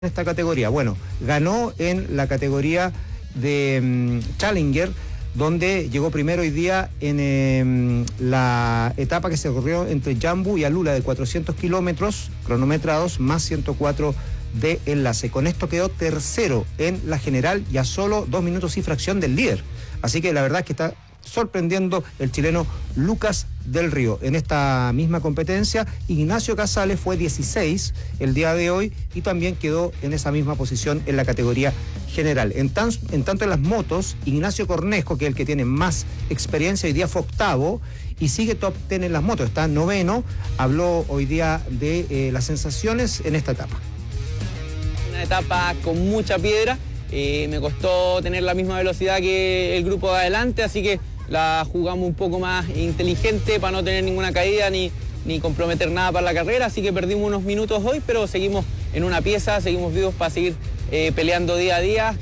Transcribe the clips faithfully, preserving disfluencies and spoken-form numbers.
esta categoría. Bueno, ganó en la categoría de um, Challenger, donde llegó primero hoy día en eh, la etapa que se corrió entre Jambu y Alula de cuatrocientos kilómetros cronometrados más ciento cuatro de enlace. Con esto quedó tercero en la general y a solo dos minutos y fracción del líder. Así que la verdad es que está sorprendiendo el chileno Lucas del Río. En esta misma competencia, Ignacio Casales fue dieciséis el día de hoy y también quedó en esa misma posición en la categoría general. En, tan, en tanto en las motos, Ignacio Cornejo, que es el que tiene más experiencia, hoy día fue octavo y sigue top ten en las motos, está noveno. Habló hoy día de eh, las sensaciones en esta etapa. Una etapa con mucha piedra, eh, me costó tener la misma velocidad que el grupo de adelante, así que la jugamos un poco más inteligente para no tener ninguna caída ni, ni comprometer nada para la carrera, así que perdimos unos minutos hoy, pero seguimos en una pieza, seguimos vivos para seguir eh, peleando día a día.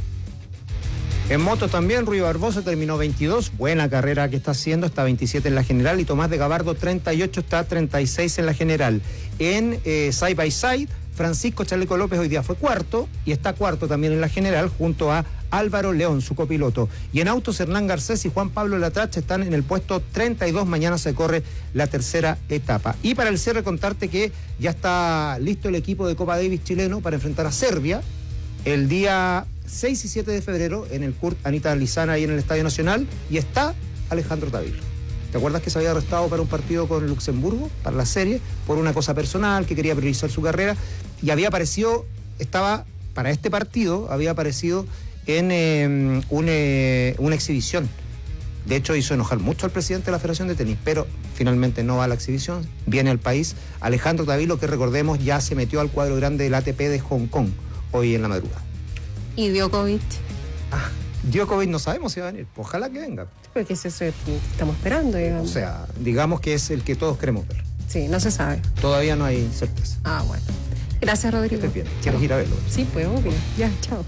En motos también, Rui Barbosa terminó veintidós, buena carrera que está haciendo, está veintisiete en la general, y Tomás de Gabardo treinta y ocho, está treinta y seis en la general. En eh, Side by Side, Francisco Chaleco López hoy día fue cuarto, y está cuarto también en la general, junto a Álvaro León, su copiloto. Y en autos, Hernán Garcés y Juan Pablo Latrache están en el puesto treinta y dos, mañana se corre la tercera etapa. Y para el cierre, contarte que ya está listo el equipo de Copa Davis chileno para enfrentar a Serbia el día seis y siete de febrero en el Kurt Anita Lizana, ahí en el Estadio Nacional, y está Alejandro Tavilo. ¿Te acuerdas que se había arrestado para un partido con Luxemburgo, para la serie, por una cosa personal, que quería priorizar su carrera? Y había aparecido, estaba, para este partido, había aparecido en eh, un, eh, una exhibición. De hecho, hizo enojar mucho al presidente de la Federación de Tenis, pero finalmente no va a la exhibición, viene al país. Alejandro Tavilo, que recordemos ya se metió al cuadro grande del A T P de Hong Kong hoy en la madrugada. ¿Y Djokovic? Ah, Djokovic no sabemos si va a venir, ojalá que venga. Porque es eso que estamos esperando, digamos. O sea, digamos que es el que todos queremos ver. Sí, no se sabe. Todavía no hay certeza. Ah, bueno. Gracias, Rodrigo. Que estés bien. ¿Quieres ir a verlo? Sí, pues obvio. Ya, chao.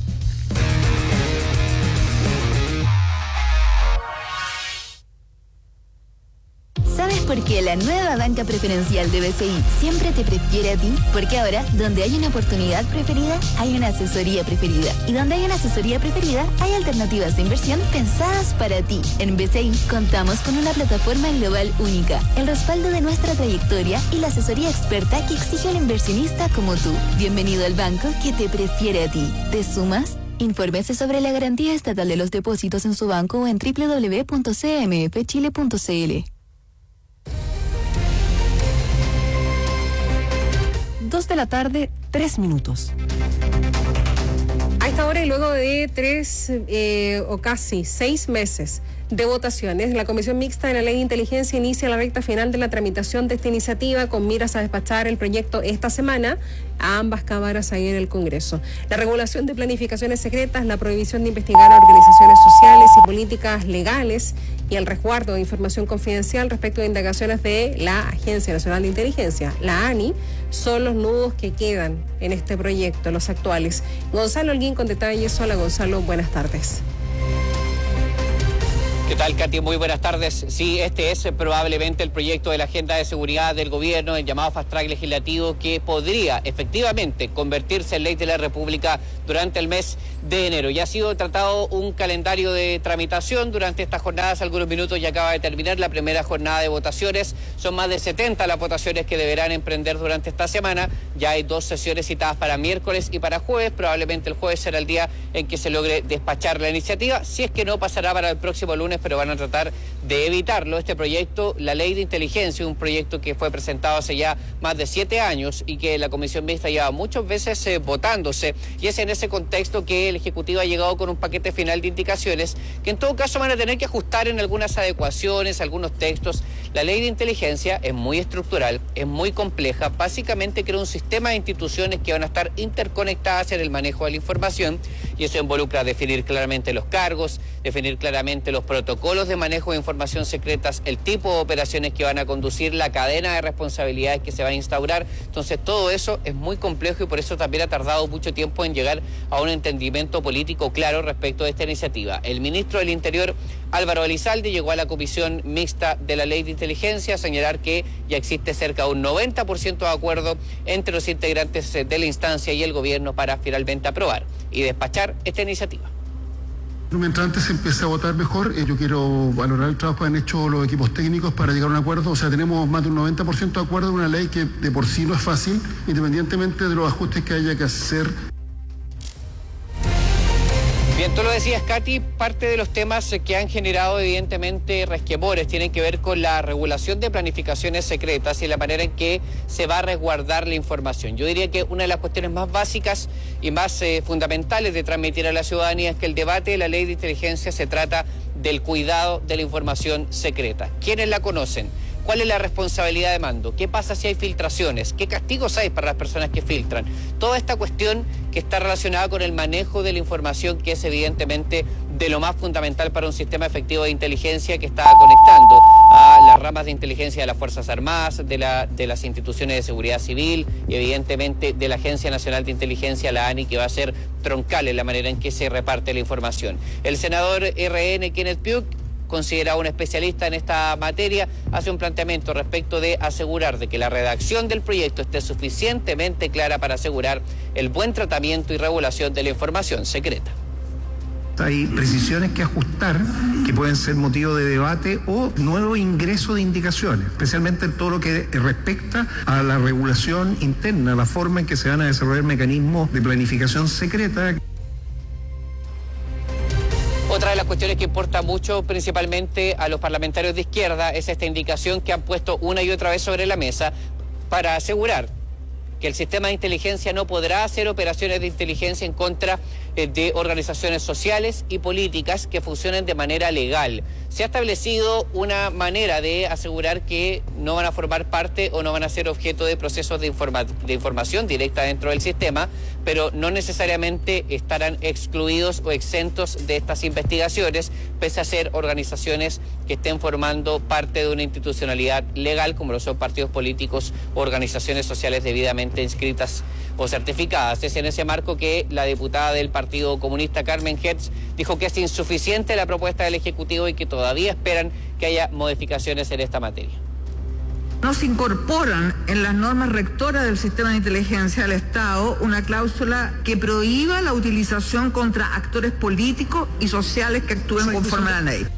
¿Sabes por qué la nueva banca preferencial de B C I siempre te prefiere a ti? Porque ahora, donde hay una oportunidad preferida, hay una asesoría preferida. Y donde hay una asesoría preferida, hay alternativas de inversión pensadas para ti. En B C I contamos con una plataforma global única, el respaldo de nuestra trayectoria y la asesoría experta que exige al inversionista como tú. Bienvenido al banco que te prefiere a ti. ¿Te sumas? Infórmese sobre la garantía estatal de los depósitos en su banco en doble u doble u doble u punto c m f chile punto c l. Dos de la tarde, tres minutos. A esta hora y luego de tres eh, o casi seis meses de votaciones, la Comisión Mixta de la Ley de Inteligencia inicia la recta final de la tramitación de esta iniciativa con miras a despachar el proyecto esta semana a ambas cámaras ahí en el Congreso. La regulación de planificaciones secretas, la prohibición de investigar a organizaciones sociales y políticas legales y el resguardo de información confidencial respecto de indagaciones de la Agencia Nacional de Inteligencia, la A N I, son los nudos que quedan en este proyecto, los actuales. Gonzalo Holguín con detalles. Hola, Gonzalo, buenas tardes. ¿Qué tal, Katy? Muy buenas tardes. Sí, este es probablemente el proyecto de la agenda de seguridad del gobierno, el llamado Fast Track legislativo, que podría efectivamente convertirse en ley de la República durante el mes de enero. Ya ha sido tratado un calendario de tramitación durante estas jornadas, algunos minutos ya acaba de terminar la primera jornada de votaciones. Son más de setenta las votaciones que deberán emprender durante esta semana. Ya hay dos sesiones citadas para miércoles y para jueves. Probablemente el jueves será el día en que se logre despachar la iniciativa, si es que no pasará para el próximo lunes, pero van a tratar de evitarlo. Este proyecto, la Ley de Inteligencia, un proyecto que fue presentado hace ya más de siete años y que la Comisión Mixta lleva muchas veces eh, votándose, y es en ese contexto que el Ejecutivo ha llegado con un paquete final de indicaciones que en todo caso van a tener que ajustar en algunas adecuaciones, algunos textos. La Ley de Inteligencia es muy estructural, es muy compleja, básicamente crea un sistema de instituciones que van a estar interconectadas en el manejo de la información, y eso involucra definir claramente los cargos, definir claramente los protocolos de manejo de información secretas, el tipo de operaciones que van a conducir, la cadena de responsabilidades que se va a instaurar. Entonces todo eso es muy complejo y por eso también ha tardado mucho tiempo en llegar a un entendimiento político claro respecto de esta iniciativa. El ministro del Interior, Álvaro Elizalde, llegó a la comisión mixta de la ley de inteligencia a señalar que ya existe cerca de un noventa por ciento de acuerdo entre los integrantes de la instancia y el gobierno para finalmente aprobar y despachar esta iniciativa. Mientras antes se empiece a votar mejor, eh, yo quiero valorar el trabajo que han hecho los equipos técnicos para llegar a un acuerdo. O sea, tenemos más de un noventa por ciento de acuerdo en una ley que de por sí no es fácil, independientemente de los ajustes que haya que hacer. Bien, tú lo decías, Katy, parte de los temas que han generado evidentemente resquemores tienen que ver con la regulación de planificaciones secretas y la manera en que se va a resguardar la información. Yo diría que una de las cuestiones más básicas y más eh, fundamentales de transmitir a la ciudadanía es que el debate de la ley de inteligencia se trata del cuidado de la información secreta. ¿Quiénes la conocen? ¿Cuál es la responsabilidad de mando? ¿Qué pasa si hay filtraciones? ¿Qué castigos hay para las personas que filtran? Toda esta cuestión que está relacionada con el manejo de la información, que es evidentemente de lo más fundamental para un sistema efectivo de inteligencia que está conectando a las ramas de inteligencia de las Fuerzas Armadas, de, la, de las instituciones de seguridad civil y evidentemente de la Agencia Nacional de Inteligencia, la A N I, que va a ser troncal en la manera en que se reparte la información. El senador R N, Kenneth Pugh, considerado un especialista en esta materia, hace un planteamiento respecto de asegurar de que la redacción del proyecto esté suficientemente clara para asegurar el buen tratamiento y regulación de la información secreta. Hay precisiones que ajustar que pueden ser motivo de debate o nuevo ingreso de indicaciones, especialmente en todo lo que respecta a la regulación interna, la forma en que se van a desarrollar mecanismos de planificación secreta. Otra de las cuestiones que importa mucho, principalmente a los parlamentarios de izquierda, es esta indicación que han puesto una y otra vez sobre la mesa para asegurar que el sistema de inteligencia no podrá hacer operaciones de inteligencia en contra eh, de organizaciones sociales y políticas que funcionen de manera legal. Se ha establecido una manera de asegurar que no van a formar parte o no van a ser objeto de procesos de, informa de información directa dentro del sistema, pero no necesariamente estarán excluidos o exentos de estas investigaciones, pese a ser organizaciones que estén formando parte de una institucionalidad legal, como lo son partidos políticos o organizaciones sociales debidamente inscritas o certificadas. Es en ese marco que la diputada del Partido Comunista, Carmen Hertz, dijo que es insuficiente la propuesta del Ejecutivo y que todavía esperan que haya modificaciones en esta materia. No se incorporan en las normas rectoras del sistema de inteligencia del Estado una cláusula que prohíba la utilización contra actores políticos y sociales que actúen conforme a la ley.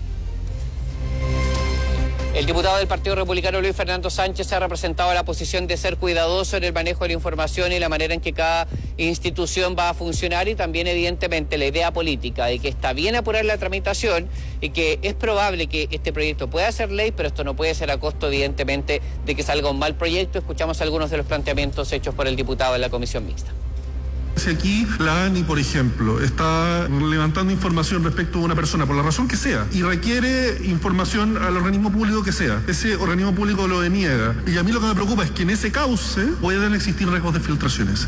El diputado del Partido Republicano, Luis Fernando Sánchez, ha representado la posición de ser cuidadoso en el manejo de la información y la manera en que cada institución va a funcionar, y también evidentemente la idea política de que está bien apurar la tramitación y que es probable que este proyecto pueda ser ley, pero esto no puede ser a costo evidentemente de que salga un mal proyecto. Escuchamos algunos de los planteamientos hechos por el diputado en la comisión mixta. Si aquí la A N I, por ejemplo, está levantando información respecto a una persona, por la razón que sea, y requiere información al organismo público que sea, ese organismo público lo deniega. Y a mí lo que me preocupa es que en ese cauce pueden existir riesgos de filtraciones.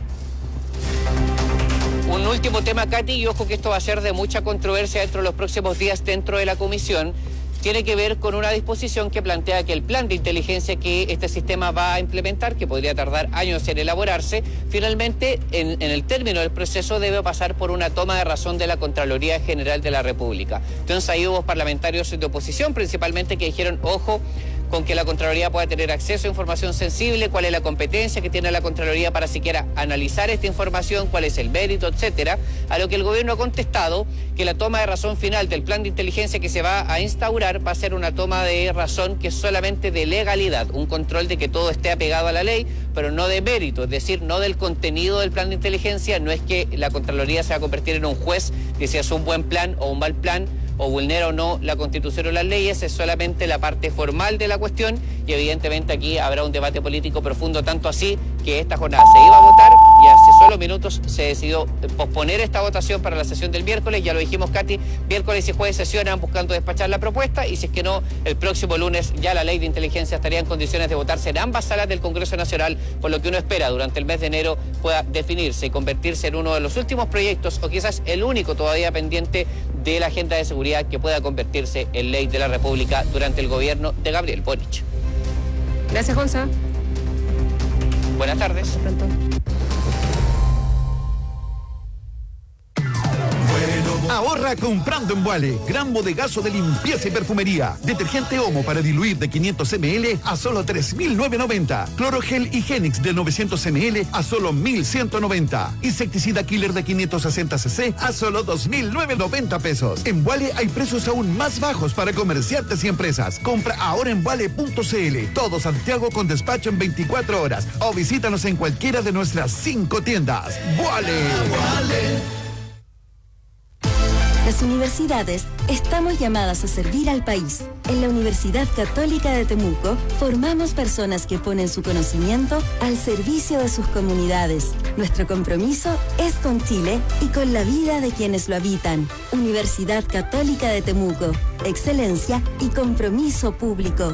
Un último tema, Katy, y ojo que esto va a ser de mucha controversia dentro de los próximos días dentro de la comisión. Tiene que ver con una disposición que plantea que el plan de inteligencia que este sistema va a implementar, que podría tardar años en elaborarse, finalmente en, en el término del proceso debe pasar por una toma de razón de la Contraloría General de la República. Entonces ahí hubo parlamentarios de oposición principalmente que dijeron, ojo, con que la Contraloría pueda tener acceso a información sensible, cuál es la competencia que tiene la Contraloría para siquiera analizar esta información, cuál es el mérito, etcétera. A lo que el gobierno ha contestado que la toma de razón final del plan de inteligencia que se va a instaurar va a ser una toma de razón que es solamente de legalidad, un control de que todo esté apegado a la ley, pero no de mérito, es decir, no del contenido del plan de inteligencia. No es que la Contraloría se va a convertir en un juez que si es un buen plan o un mal plan, o vulnera o no la Constitución o las leyes, es solamente la parte formal de la cuestión, y evidentemente aquí habrá un debate político profundo, tanto así que esta jornada se iba a votar y hace solo minutos proyectos, se decidió posponer esta votación para la sesión del miércoles. Ya lo dijimos, Katy, miércoles y jueves sesionan buscando despachar la propuesta, y si es que no, el próximo lunes ya la ley de inteligencia estaría en condiciones de votarse en ambas salas del Congreso Nacional, por lo que uno espera durante el mes de enero pueda definirse y convertirse en uno de los últimos proyectos, o quizás el único todavía pendiente de la agenda de seguridad, que pueda convertirse en ley de la República durante el gobierno de Gabriel Boric. Gracias, Gonza. Buenas tardes. Hasta pronto. Ahorra comprando en Vuale. Gran bodegazo de limpieza y perfumería. Detergente Omo para diluir de quinientos mililitros a solo tres mil novecientos noventa. Clorogel Higienix de novecientos mililitros a solo mil ciento noventa. Insecticida Killer de quinientos sesenta centilitros a solo dos mil novecientos noventa pesos. En Vuale hay precios aún más bajos para comerciantes y empresas. Compra ahora en vuale punto cl. Todo Santiago con despacho en veinticuatro horas. O visítanos en cualquiera de nuestras cinco tiendas. ¡Vuale! ¡Vuale! Las universidades estamos llamadas a servir al país. En la Universidad Católica de Temuco formamos personas que ponen su conocimiento al servicio de sus comunidades. Nuestro compromiso es con Chile y con la vida de quienes lo habitan. Universidad Católica de Temuco. Excelencia y compromiso público.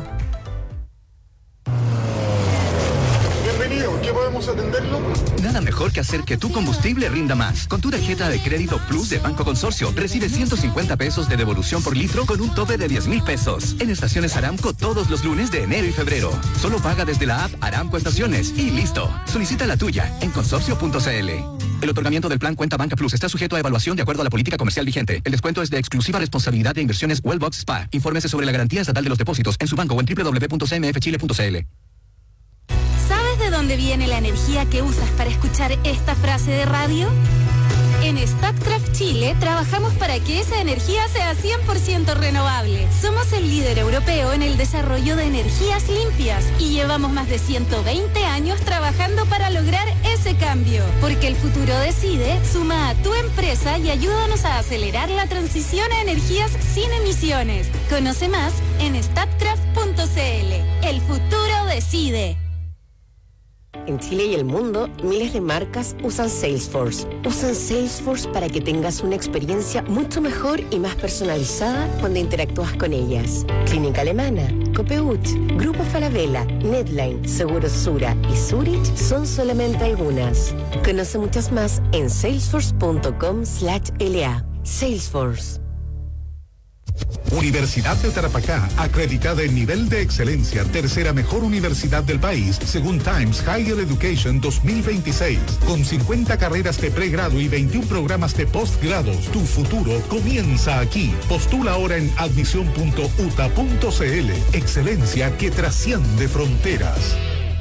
Bienvenido, ¿qué podemos atenderlo? Nada mejor que hacer que tu combustible rinda más. Con tu tarjeta de crédito Plus de Banco Consorcio, recibes ciento cincuenta pesos de devolución por litro con un tope de diez mil pesos. En estaciones Aramco todos los lunes de enero y febrero. Solo paga desde la app Aramco Estaciones y listo. Solicita la tuya en consorcio punto cl. El otorgamiento del plan Cuenta Banca Plus está sujeto a evaluación de acuerdo a la política comercial vigente. El descuento es de exclusiva responsabilidad de Inversiones Wellbox Spa. Infórmese sobre la garantía estatal de los depósitos en su banco o en doble u doble u doble u punto c m f chile punto c l. ¿Sabes de dónde viene la energía que usas para escuchar esta frase de radio? En Statkraft Chile trabajamos para que esa energía sea cien por ciento renovable. Somos el líder europeo en el desarrollo de energías limpias y llevamos más de ciento veinte años trabajando para lograr ese cambio. Porque el futuro decide, suma a tu empresa y ayúdanos a acelerar la transición a energías sin emisiones. Conoce más en statkraft punto cl. El futuro decide. En Chile y el mundo, miles de marcas usan Salesforce. Usan Salesforce para que tengas una experiencia mucho mejor y más personalizada cuando interactúas con ellas. Clínica Alemana, Copeuch, Grupo Falabella, Netline, Seguros Sura y Zurich son solamente algunas. Conoce muchas más en salesforce punto com slash l a. Salesforce. Universidad de Tarapacá, acreditada en nivel de excelencia, tercera mejor universidad del país, según Times Higher Education dos mil veintiséis. Con cincuenta carreras de pregrado y veintiún programas de postgrados, tu futuro comienza aquí. Postula ahora en admisión punto u t a punto c l. Excelencia que trasciende fronteras.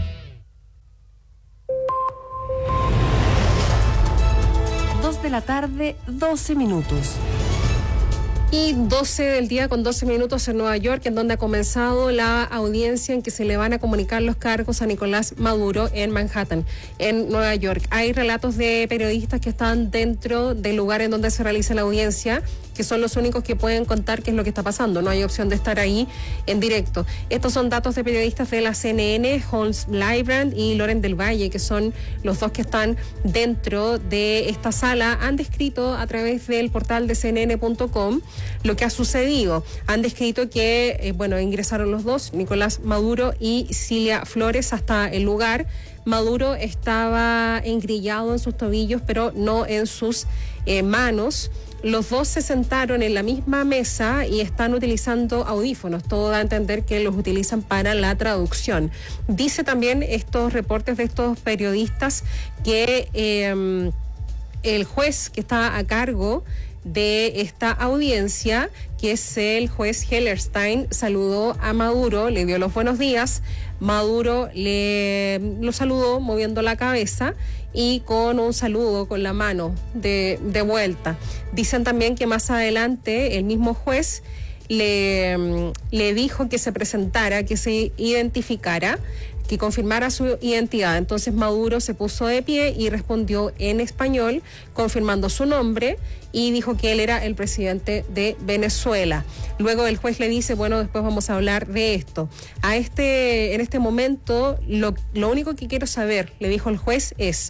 Dos de la tarde, doce minutos. Y doce del día con doce minutos en Nueva York, en donde ha comenzado la audiencia en que se le van a comunicar los cargos a Nicolás Maduro en Manhattan, en Nueva York. Hay relatos de periodistas que están dentro del lugar en donde se realiza la audiencia, que son los únicos que pueden contar qué es lo que está pasando. No hay opción de estar ahí en directo. Estos son datos de periodistas de la C N N, Holmes Lybrand y Loren del Valle, que son los dos que están dentro de esta sala. Han descrito a través del portal de c n n punto com lo que ha sucedido. Han descrito que, eh, bueno, ingresaron los dos, Nicolás Maduro y Cilia Flores, hasta el lugar. Maduro estaba engrillado en sus tobillos, pero no en sus eh, manos. Los dos se sentaron en la misma mesa y están utilizando audífonos. Todo da a entender que los utilizan para la traducción. Dice también estos reportes de estos periodistas que eh, el juez que está a cargo de esta audiencia, que es el juez Hellerstein, saludó a Maduro, le dio los buenos días. Maduro le lo saludó moviendo la cabeza y con un saludo con la mano de, de vuelta. Dicen también que más adelante el mismo juez le, le dijo que se presentara, que se identificara, que confirmara su identidad. Entonces Maduro se puso de pie y respondió en español, confirmando su nombre, y dijo que él era el presidente de Venezuela. Luego el juez le dice, bueno, después vamos a hablar de esto. A este, en este momento, lo, lo único que quiero saber, le dijo el juez, es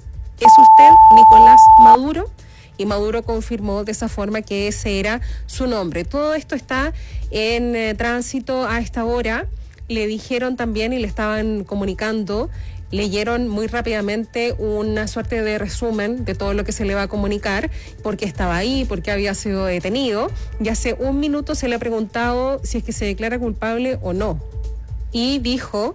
¿es usted Nicolás Maduro? Y Maduro confirmó de esa forma que ese era su nombre. Todo esto está en eh, tránsito a esta hora. Le dijeron también y le estaban comunicando, leyeron muy rápidamente una suerte de resumen de todo lo que se le va a comunicar, porque estaba ahí, porque había sido detenido, y hace un minuto se le ha preguntado si es que se declara culpable o no. Y dijo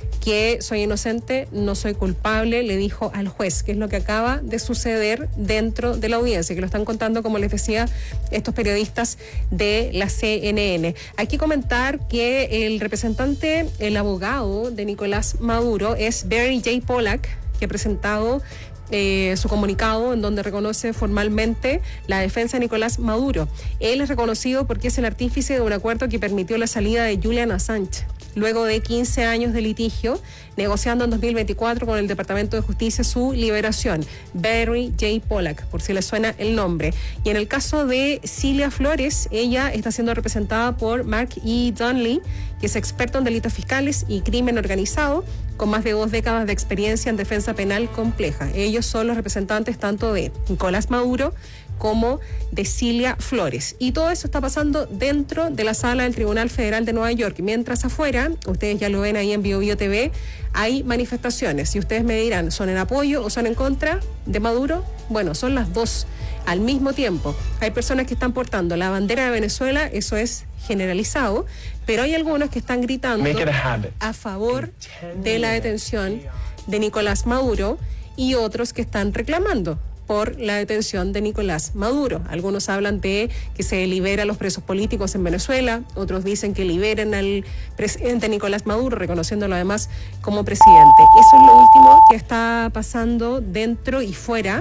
que soy inocente, no soy culpable, le dijo al juez, que es lo que acaba de suceder dentro de la audiencia, que lo están contando, como les decía, estos periodistas de la C N N. Hay que comentar que el representante, el abogado de Nicolás Maduro es Barry J. Pollack, que ha presentado Eh, su comunicado en donde reconoce formalmente la defensa de Nicolás Maduro. Él es reconocido porque es el artífice de un acuerdo que permitió la salida de Julian Assange luego de quince años de litigio, negociando en dos mil veinticuatro con el Departamento de Justicia su liberación. Barry J. Pollack, por si le suena el nombre. Y en el caso de Cilia Flores, ella está siendo representada por Mark E. Donnelly, que es experto en delitos fiscales y crimen organizado, con más de dos décadas de experiencia en defensa penal compleja. Ellos son los representantes tanto de Nicolás Maduro como de Cilia Flores. Y todo eso está pasando dentro de la sala del Tribunal Federal de Nueva York. Mientras afuera, ustedes ya lo ven ahí en Bio Bio T V, hay manifestaciones. Y ustedes me dirán, ¿son en apoyo o son en contra de Maduro? Bueno, son las dos al mismo tiempo. Hay personas que están portando la bandera de Venezuela, eso es generalizado, pero hay algunos que están gritando a favor de la detención de Nicolás Maduro y otros que están reclamando por la detención de Nicolás Maduro. Algunos hablan de que se libera a los presos políticos en Venezuela, otros dicen que liberen al presidente Nicolás Maduro, reconociéndolo además como presidente. Eso es lo último que está pasando dentro y fuera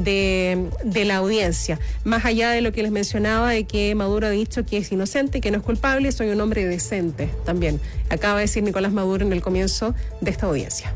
de, de la audiencia. Más allá de lo que les mencionaba, de que Maduro ha dicho que es inocente, que no es culpable, soy un hombre decente también. Acaba de decir Nicolás Maduro en el comienzo de esta audiencia.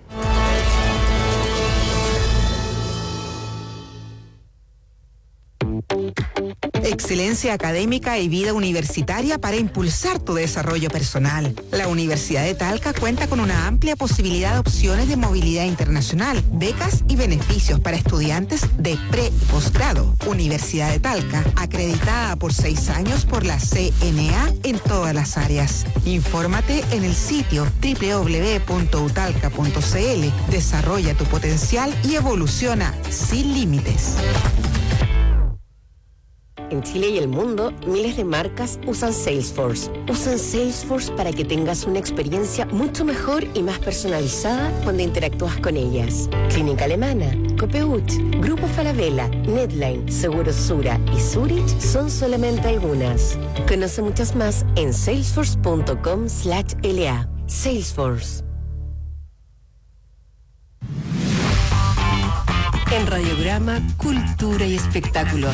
Excelencia académica y vida universitaria para impulsar tu desarrollo personal. La Universidad de Talca cuenta con una amplia posibilidad de opciones de movilidad internacional, becas y beneficios para estudiantes de pre y posgrado. Universidad de Talca, acreditada por seis años por la C N A en todas las áreas. Infórmate en el sitio doble u doble u doble u punto u talca punto c l. Desarrolla tu potencial y evoluciona sin límites. En Chile y el mundo, miles de marcas usan Salesforce. Usan Salesforce para que tengas una experiencia mucho mejor y más personalizada cuando interactúas con ellas. Clínica Alemana, Copeuch, Grupo Falabella, Netline, Seguros Sura y Zurich son solamente algunas. Conoce muchas más en salesforce punto com slash L A. Salesforce. En Radiograma, Cultura y Espectáculos.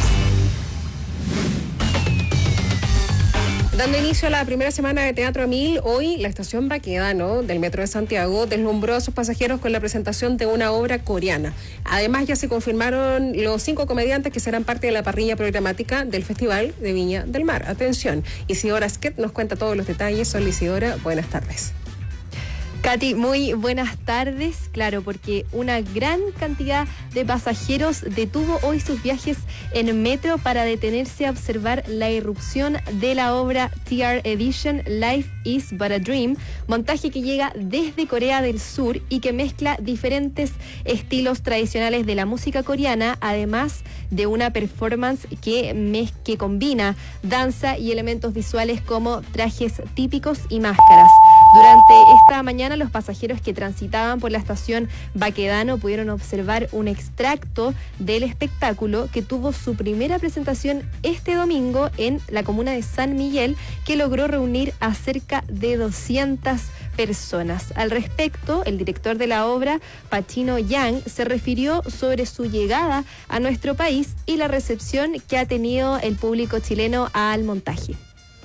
Dando inicio a la primera semana de Teatro a Mil, hoy la estación Baquedano del Metro de Santiago deslumbró a sus pasajeros con la presentación de una obra coreana. Además, ya se confirmaron los cinco comediantes que serán parte de la parrilla programática del Festival de Viña del Mar. Atención, Isidora Sket nos cuenta todos los detalles. Hola Isidora, buenas tardes. Katy, muy buenas tardes. Claro, porque una gran cantidad de pasajeros detuvo hoy sus viajes en metro para detenerse a observar la irrupción de la obra T R Edition Life is But a Dream, montaje que llega desde Corea del Sur y que mezcla diferentes estilos tradicionales de la música coreana, además de una performance que, mez- que combina danza y elementos visuales como trajes típicos y máscaras. Durante esta mañana, los pasajeros que transitaban por la estación Baquedano pudieron observar un extracto del espectáculo que tuvo su primera presentación este domingo en la comuna de San Miguel, que logró reunir a cerca de doscientas personas. Al respecto, el director de la obra, Pachino Yang, se refirió sobre su llegada a nuestro país y la recepción que ha tenido el público chileno al montaje.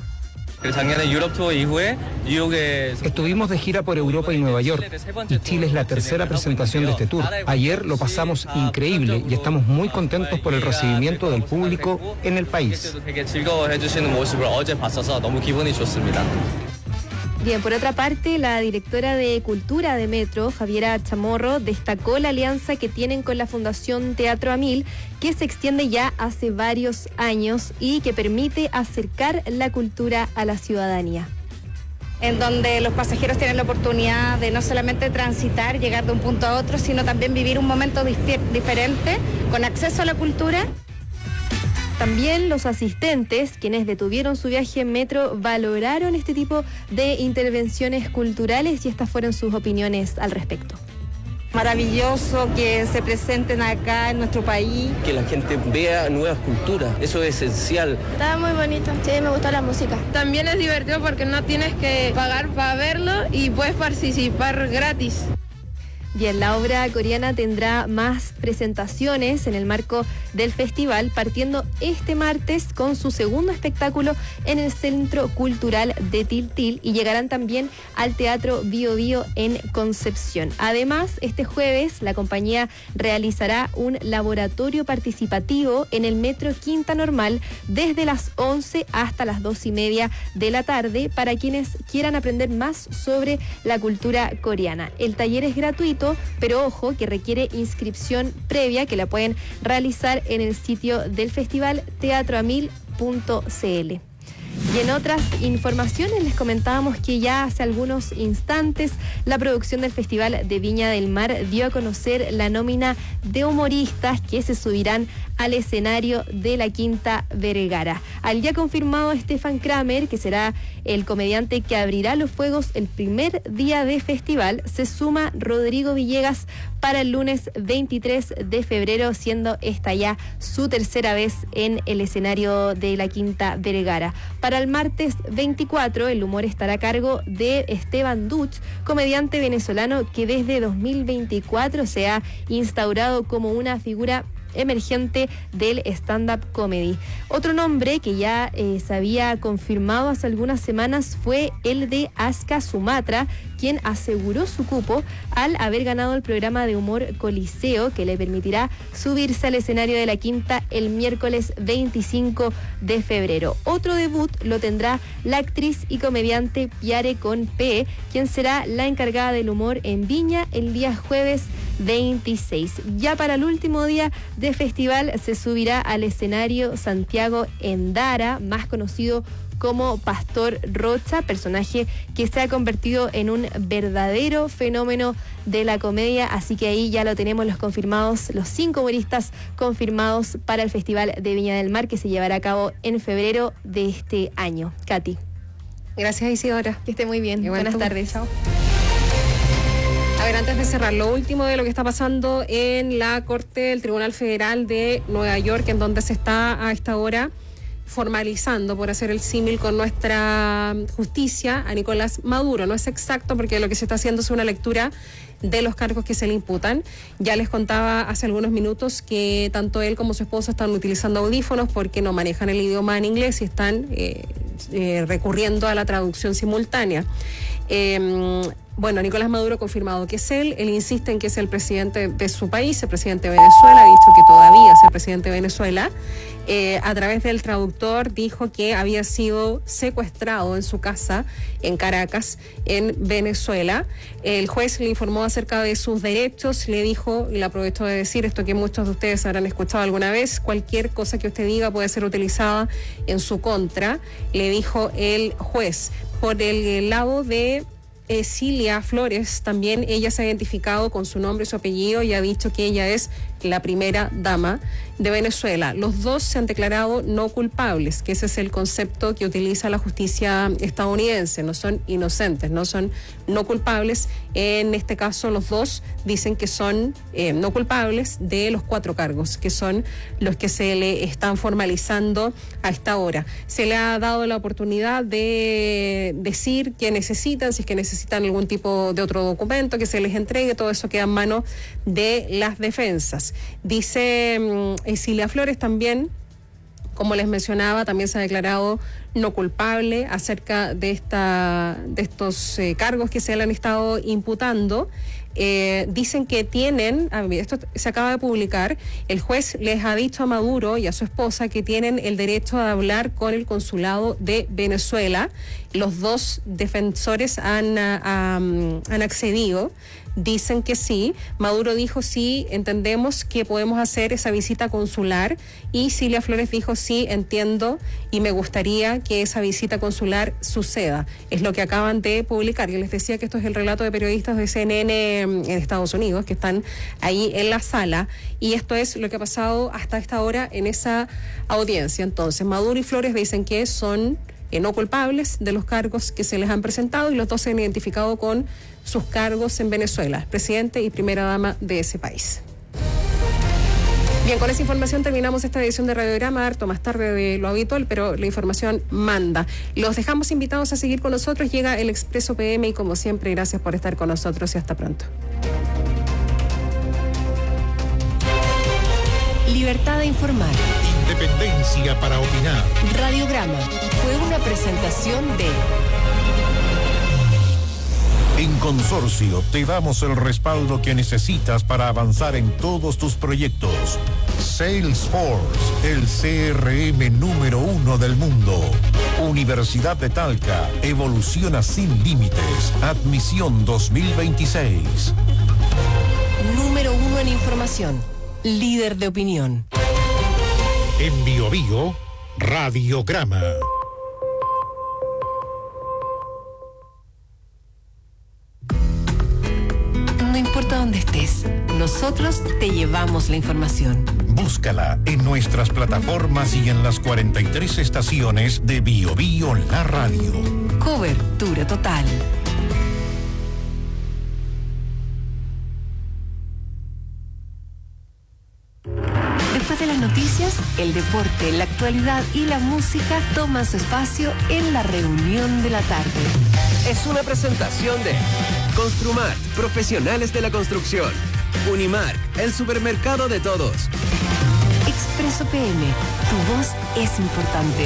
Estuvimos de gira por Europa y Nueva York, y Chile es la tercera presentación de este tour. Ayer lo pasamos increíble y estamos muy contentos por el recibimiento del público en el país. Bien, por otra parte, la directora de Cultura de Metro, Javiera Chamorro, destacó la alianza que tienen con la Fundación Teatro Amil, que se extiende ya hace varios años y que permite acercar la cultura a la ciudadanía. En donde los pasajeros tienen la oportunidad de no solamente transitar, llegar de un punto a otro, sino también vivir un momento dif- diferente, con acceso a la cultura. También los asistentes, quienes detuvieron su viaje en metro, valoraron este tipo de intervenciones culturales y estas fueron sus opiniones al respecto. Maravilloso que se presenten acá en nuestro país. Que la gente vea nuevas culturas, eso es esencial. Está muy bonito, sí, me gusta la música. También es divertido porque no tienes que pagar para verlo y puedes participar gratis. Bien, la obra coreana tendrá más presentaciones en el marco del festival, partiendo este martes con su segundo espectáculo en el Centro Cultural de Tiltil y llegarán también al Teatro Bio Bio en Concepción. Además, este jueves la compañía realizará un laboratorio participativo en el Metro Quinta Normal desde las once hasta las dos y media de la tarde para quienes quieran aprender más sobre la cultura coreana. El taller es gratuito, pero ojo que requiere inscripción previa que la pueden realizar en el sitio del festival teatro amil punto c l. Y en otras informaciones les comentábamos que ya hace algunos instantes la producción del Festival de Viña del Mar dio a conocer la nómina de humoristas que se subirán al escenario de la Quinta Vergara. Al ya confirmado Stefan Kramer, que será el comediante que abrirá los fuegos el primer día de festival, se suma Rodrigo Villegas para el lunes veintitrés de febrero, siendo esta ya su tercera vez en el escenario de la Quinta Vergara. Para el martes veinticuatro, el humor estará a cargo de Esteban Duch, comediante venezolano que desde dos mil veinticuatro se ha instaurado como una figura emergente del stand-up comedy. Otro nombre que ya eh, se había confirmado hace algunas semanas fue el de Aska Sumatra, quien aseguró su cupo al haber ganado el programa de humor Coliseo, que le permitirá subirse al escenario de la Quinta el miércoles veinticinco de febrero. Otro debut lo tendrá la actriz y comediante Piare con P, quien será la encargada del humor en Viña el día jueves veintiséis. Ya para el último día de festival se subirá al escenario Santiago Endara, más conocido como Pastor Rocha, personaje que se ha convertido en un verdadero fenómeno de la comedia, así que ahí ya lo tenemos los confirmados, los cinco humoristas confirmados para el Festival de Viña del Mar que se llevará a cabo en febrero de este año. Katy. Gracias, Isidora. Que esté muy bien. Buenas tardes. Chao. A ver, antes de cerrar, lo último de lo que está pasando en la Corte del Tribunal Federal de Nueva York, en donde se está a esta hora formalizando, por hacer el símil con nuestra justicia, a Nicolás Maduro. No es exacto porque lo que se está haciendo es una lectura de los cargos que se le imputan. Ya les contaba hace algunos minutos que tanto él como su esposa están utilizando audífonos porque no manejan el idioma en inglés y están eh, eh, recurriendo a la traducción simultánea. Eh, Bueno, Nicolás Maduro ha confirmado que es él. Él insiste en que es el presidente de su país, el presidente de Venezuela. Ha dicho que todavía es el presidente de Venezuela. Eh, a través del traductor dijo que había sido secuestrado en su casa en Caracas, en Venezuela. El juez le informó acerca de sus derechos. Le dijo, y le aprovecho de decir esto que muchos de ustedes habrán escuchado alguna vez, cualquier cosa que usted diga puede ser utilizada en su contra, le dijo el juez. Por el lado de Eh, Cilia Flores, también ella se ha identificado con su nombre y su apellido y ha dicho que ella es la primera dama de Venezuela. Los dos se han declarado no culpables, que ese es el concepto que utiliza la justicia estadounidense. No son inocentes, no son no culpables. En este caso, los dos dicen que son eh, no culpables de los cuatro cargos, que son los que se le están formalizando a esta hora. Se le ha dado la oportunidad de decir que necesitan, si es que necesitan algún tipo de otro documento, que se les entregue. Todo eso queda en manos de las defensas. Dice um, Cilia Flores también, como les mencionaba, también se ha declarado no culpable acerca de esta de estos eh, cargos que se le han estado imputando. eh, dicen que tienen, a ver, esto se acaba de publicar, el juez les ha dicho a Maduro y a su esposa que tienen el derecho a hablar con el consulado de Venezuela. Los dos defensores han, um, han accedido, dicen que sí. Maduro dijo sí, entendemos que podemos hacer esa visita consular, y Cilia Flores dijo sí, entiendo y me gustaría que esa visita consular suceda. Es lo que acaban de publicar. Yo les decía que esto es el relato de periodistas de C N N en Estados Unidos que están ahí en la sala, y esto es lo que ha pasado hasta esta hora en esa audiencia. Entonces, Maduro y Flores dicen que son Eh, no culpables de los cargos que se les han presentado, y los dos se han identificado con sus cargos en Venezuela, presidente y primera dama de ese país. Bien, con esa información terminamos esta edición de Radiograma, harto más tarde de lo habitual, pero la información manda. Los dejamos invitados a seguir con nosotros. Llega el Expreso P M y, como siempre, gracias por estar con nosotros y hasta pronto. Libertad de informar. Independencia para opinar. Radiograma fue una presentación de... En Consorcio te damos el respaldo que necesitas para avanzar en todos tus proyectos. Salesforce, el C R M número uno del mundo. Universidad de Talca, evoluciona sin límites. Admisión dos mil veintiséis. Número uno en información. Líder de opinión. En Bio Bio, Radiograma. No importa dónde estés, nosotros te llevamos la información. Búscala en nuestras plataformas y en las cuarenta y tres estaciones de Bio Bio La Radio. Cobertura total. Después de las noticias, el deporte, la actualidad y la música toman su espacio en la reunión de la tarde. Es una presentación de Construmart, profesionales de la construcción. Unimark, el supermercado de todos. Expreso P M, tu voz es importante.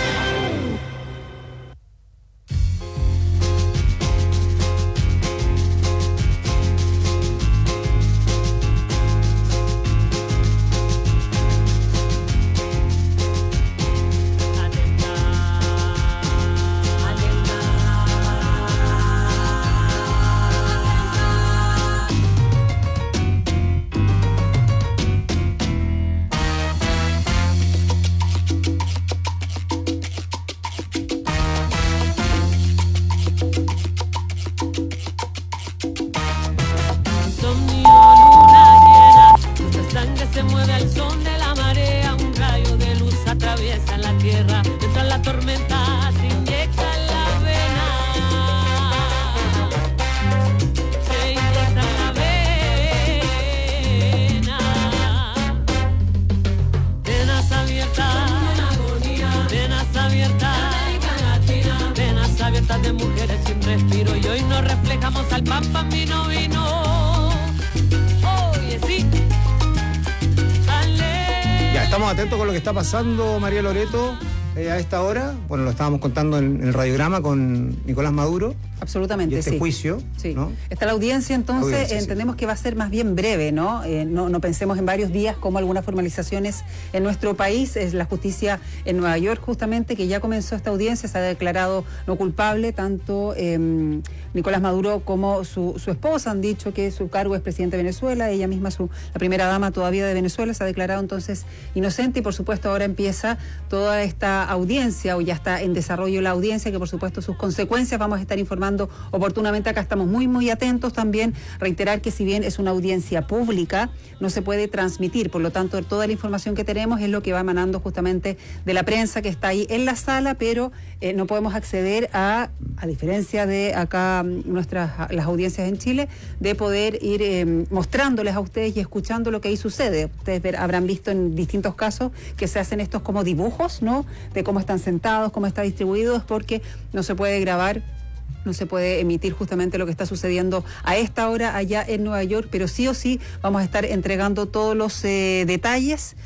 Pasando, María Loreto, eh, a esta hora, bueno, lo estábamos contando en, en el radiograma con Nicolás Maduro. Absolutamente, y este sí. juicio, sí. ¿no? Está la audiencia, entonces, la audiencia, entendemos sí. que va a ser más bien breve, ¿no? Eh, ¿no? No pensemos en varios días como algunas formalizaciones en nuestro país. Es la justicia en Nueva York, justamente, que ya comenzó esta audiencia, se ha declarado no culpable, tanto eh, Nicolás Maduro como su, su esposa han dicho que su cargo es presidente de Venezuela, ella misma, su, la primera dama todavía de Venezuela, se ha declarado entonces inocente, y por supuesto ahora empieza toda esta audiencia, o ya está en desarrollo la audiencia, que por supuesto sus consecuencias vamos a estar informando oportunamente. Acá estamos muy muy atentos. También reiterar que si bien es una audiencia pública, no se puede transmitir, por lo tanto toda la información que tenemos es lo que va emanando justamente de la prensa que está ahí en la sala, pero eh, no podemos acceder a, a diferencia de acá nuestras las audiencias en Chile, de poder ir eh, mostrándoles a ustedes y escuchando lo que ahí sucede. Ustedes ver, habrán visto en distintos casos que se hacen estos como dibujos, ¿no? De cómo están sentados, cómo está distribuido, es porque no se puede grabar, no se puede emitir justamente lo que está sucediendo a esta hora allá en Nueva York, pero sí o sí vamos a estar entregando todos los eh, detalles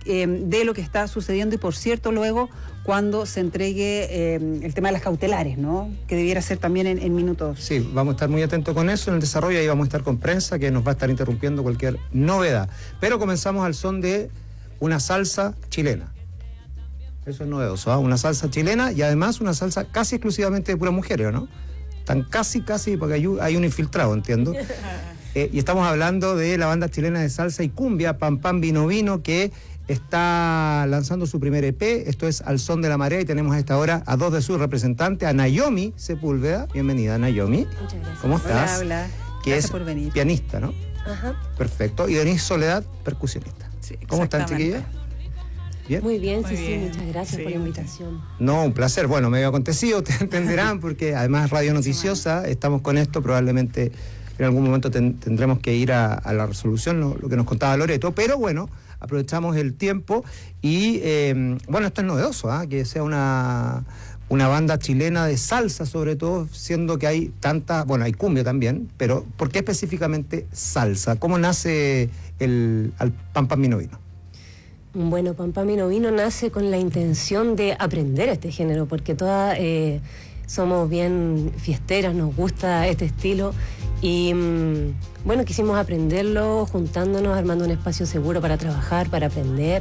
eh, de lo que está sucediendo y, por cierto, luego cuando se entregue eh, el tema de las cautelares, ¿no? Que debiera ser también en, en minutos. Sí, vamos a estar muy atentos con eso en el desarrollo, ahí vamos a estar con prensa que nos va a estar interrumpiendo cualquier novedad. Pero comenzamos al son de una salsa chilena. Eso es novedoso, ¿eh? Una salsa chilena y además una salsa casi exclusivamente de puras mujeres, ¿no? Tan casi, casi, porque hay, hay un infiltrado, entiendo. Eh, y estamos hablando de la banda chilena de salsa y cumbia, Pam Pam Vino Vino, que está lanzando su primer E P. Esto es Al Son de la Marea y tenemos a esta hora a dos de sus representantes, a Nayomi Sepúlveda. Bienvenida, Nayomi. Muchas gracias. ¿Cómo estás? Hola, hola. Que Gracias es por venir. pianista, ¿no? Ajá. Perfecto. Y Denise Soledad, percusionista. Sí, ¿Cómo están, exactamente. chiquillas? ¿Bien? Muy bien, Muy sí, bien. sí, muchas gracias Sí, por la invitación. No, un placer. Bueno, medio acontecido, ustedes entenderán, porque además Radio Noticiosa, estamos con esto, probablemente en algún momento ten, tendremos que ir a, a la resolución, lo, lo que nos contaba Loreto, pero bueno, aprovechamos el tiempo y, eh, bueno, esto es novedoso, ¿eh? Que sea una, una banda chilena de salsa, sobre todo, siendo que hay tanta, bueno, hay cumbia también, pero ¿por qué específicamente salsa? ¿Cómo nace el al Pam Pam Vino Vino? Bueno, Pam Pam Vino Vino nace con la intención de aprender este género, porque todas eh, somos bien fiesteras, nos gusta este estilo y mmm, bueno, quisimos aprenderlo juntándonos, armando un espacio seguro para trabajar, para aprender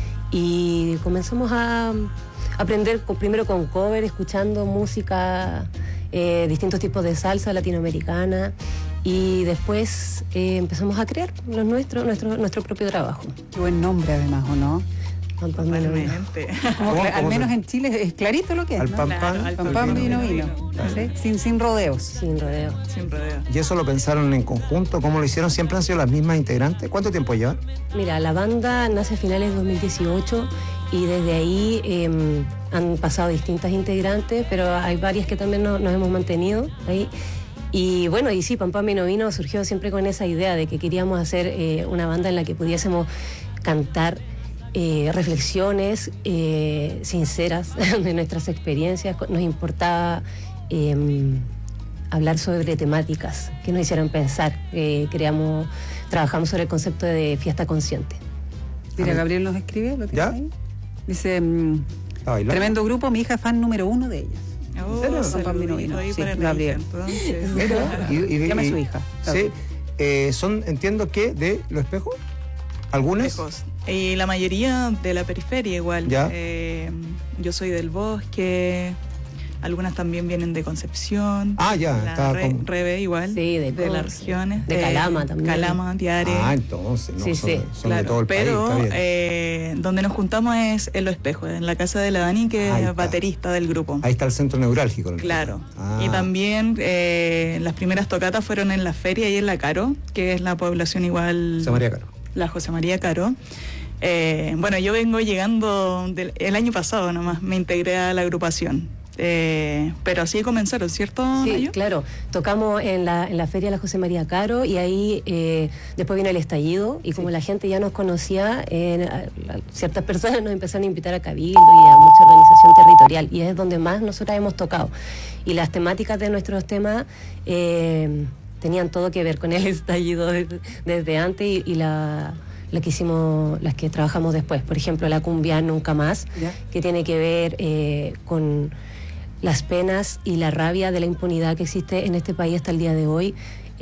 y comenzamos a aprender con, primero con cover, escuchando música, eh, distintos tipos de salsa latinoamericana y después eh, empezamos a crear los nuestro, nuestro, nuestro propio trabajo. Qué buen nombre además, ¿o no? Pam Pam Vino Vino. Como que, al menos en Chile es clarito lo que es, Al ¿no? Pam Pam, Claro, al Pam Pam Vino Vino. ¿Sí? Sin, sin rodeos. Sin rodeos. Sin rodeos. ¿Y eso lo pensaron en conjunto? ¿Cómo lo hicieron? ¿Siempre han sido las mismas integrantes? ¿Cuánto tiempo llevan? Mira, la banda nace a finales de dos mil dieciocho y desde ahí eh, han pasado distintas integrantes, pero hay varias que también no, nos hemos mantenido ahí. Y bueno, y sí, Pam Pam Vino Vino surgió siempre con esa idea de que queríamos hacer eh, una banda en la que pudiésemos cantar eh, reflexiones eh, sinceras de nuestras experiencias. Nos importaba eh, hablar sobre temáticas que nos hicieran pensar. Eh, creamos, trabajamos sobre el concepto de fiesta consciente. Mira, Gabriel nos escribe, ¿lo tienes ¿Ya? ahí? Dice, mmm, tremendo grupo, mi hija es fan número uno de ellas. Oh, ¿En serio? Pam Pam Vino Vino. Sí, Gabriel. Mira, y, y, Llama a su y- hija. Sí, eh, son, entiendo que de Los Espejos, algunas. Espejos. Y la mayoría de la periferia igual. Ya. Eh, yo soy del Bosque, algunas también vienen de Concepción. Ah, ya, La estaba Re- como- Rebe igual. Sí, de de las Conce, regiones. de Calama también. Calama, Tiare. Ah, entonces, no, Sí, son, sí, son Claro, de todo el pero país, está bien. eh, donde nos juntamos es en Los Espejos, en la casa de la Dani, que Ahí es está. baterista del grupo. Ahí está el centro neurálgico. ¿no? Claro. Ah. Y también eh, las primeras tocatas fueron en la feria y en la Caro, que es la población igual. José María Caro. La José María Caro. Eh, bueno, yo vengo llegando del, el año pasado nomás, me integré a la agrupación. Eh, pero así comenzaron, ¿cierto? Sí, Nayo? claro. Tocamos en la, en la feria de la José María Caro y ahí eh, después vino el estallido y como la gente ya nos conocía, eh, a- a- ciertas personas nos empezaron a invitar a Cabildo y a mucha organización territorial y es donde más nosotras hemos tocado. Y las temáticas de nuestros temas eh, tenían todo que ver con el estallido desde, desde antes y, y la... la que hicimos, las que trabajamos después, por ejemplo la cumbia Nunca Más, Ya. que tiene que ver eh, con las penas y la rabia de la impunidad que existe en este país hasta el día de hoy.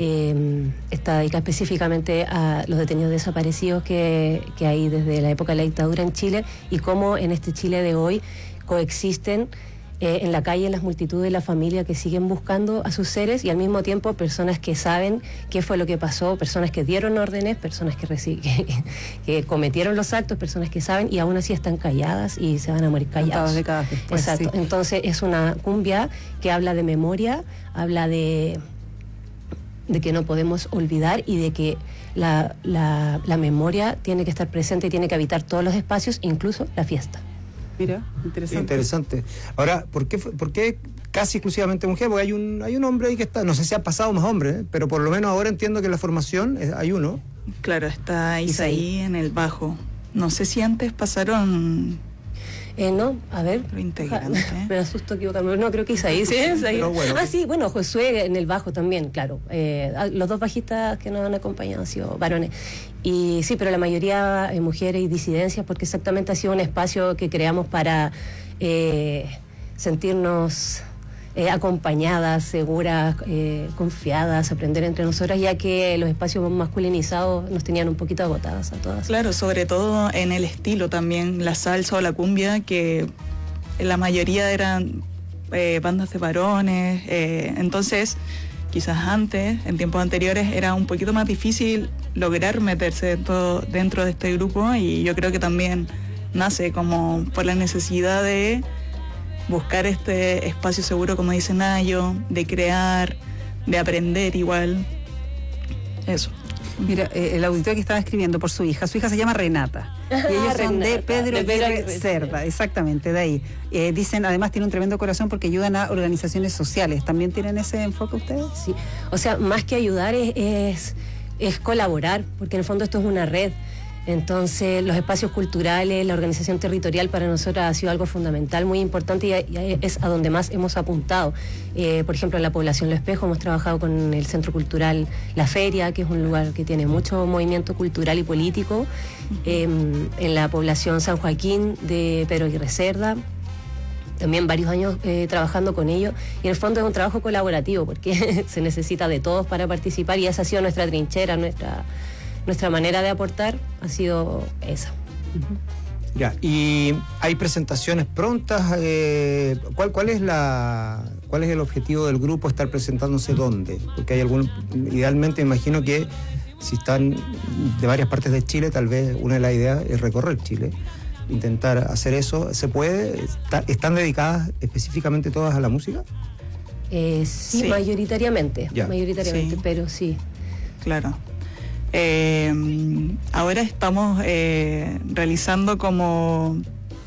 Eh, está dedicada específicamente a los detenidos desaparecidos que, que hay desde la época de la dictadura en Chile y cómo en este Chile de hoy coexisten eh, en la calle las multitudes y la familia que siguen buscando a sus seres y al mismo tiempo personas que saben qué fue lo que pasó, personas que dieron órdenes, personas que, reci- que, que cometieron los actos, personas que saben y aún así están calladas y se van a morir callados. Tantas décadas después, Exacto. sí. Entonces es una cumbia que habla de memoria, habla de de que no podemos olvidar y de que la, la, la memoria tiene que estar presente y tiene que habitar todos los espacios, incluso la fiesta. Mira, Sí, interesante. interesante. Ahora, ¿por qué, fue- por qué casi exclusivamente mujer? Porque hay un, hay un hombre ahí que está, no sé si ha pasado más hombres, ¿eh? Pero por lo menos ahora entiendo que en la formación eh, hay uno. Claro, está Isaí en el bajo. No sé si antes pasaron. Eh, no, a ver. Lo integrante. Me asusto equivocarme. No, creo que Isaí, sí, Isaí. Bueno. Ah, sí, bueno, Josué en el bajo también, claro. Eh, los dos bajistas que nos han acompañado han sido varones. Y sí, pero la mayoría eh, mujeres y disidencias, porque exactamente ha sido un espacio que creamos para eh, sentirnos eh, acompañadas, seguras, eh, confiadas, aprender entre nosotras, ya que los espacios masculinizados nos tenían un poquito agotadas a todas. Claro, sobre todo en el estilo también, la salsa o la cumbia, que la mayoría eran eh, bandas de varones, eh, entonces quizás antes, en tiempos anteriores, era un poquito más difícil lograr meterse dentro, dentro de este grupo, y yo creo que también nace como por la necesidad de buscar este espacio seguro, como dice Nayo, de crear, de aprender igual. Eso. Mira, eh, el auditor que estaba escribiendo por su hija, su hija se llama Renata, y ellos son de Pedro Aguirre Cerda, exactamente, de ahí. Eh, dicen, además tiene un tremendo corazón porque ayudan a organizaciones sociales. ¿También tienen ese enfoque ustedes? Sí, o sea, más que ayudar es, es, es colaborar, porque en el fondo esto es una red. Entonces, los espacios culturales, la organización territorial para nosotros ha sido algo fundamental, muy importante, y, y es a donde más hemos apuntado. Eh, por ejemplo, en la población Lo Espejo hemos trabajado con el Centro Cultural La Feria, que es un lugar que tiene mucho movimiento cultural y político. Eh, en la población San Joaquín de Pedro Aguirre Cerda, también varios años eh, trabajando con ellos, y en el fondo es un trabajo colaborativo, porque se necesita de todos para participar, y esa ha sido nuestra trinchera, nuestra... Nuestra manera de aportar ha sido esa. Uh-huh. Ya, y hay presentaciones prontas. Eh, ¿cuál, cuál es la, cuál es el objetivo del grupo? ¿Estar presentándose dónde? Porque hay algún, idealmente imagino que si están de varias partes de Chile, tal vez una de las ideas es recorrer Chile, intentar hacer eso. ¿Se puede? ¿Están dedicadas específicamente todas a la música? Eh, sí, sí, mayoritariamente, ya. mayoritariamente, sí. Pero sí. Claro. Eh, ahora estamos eh, realizando como,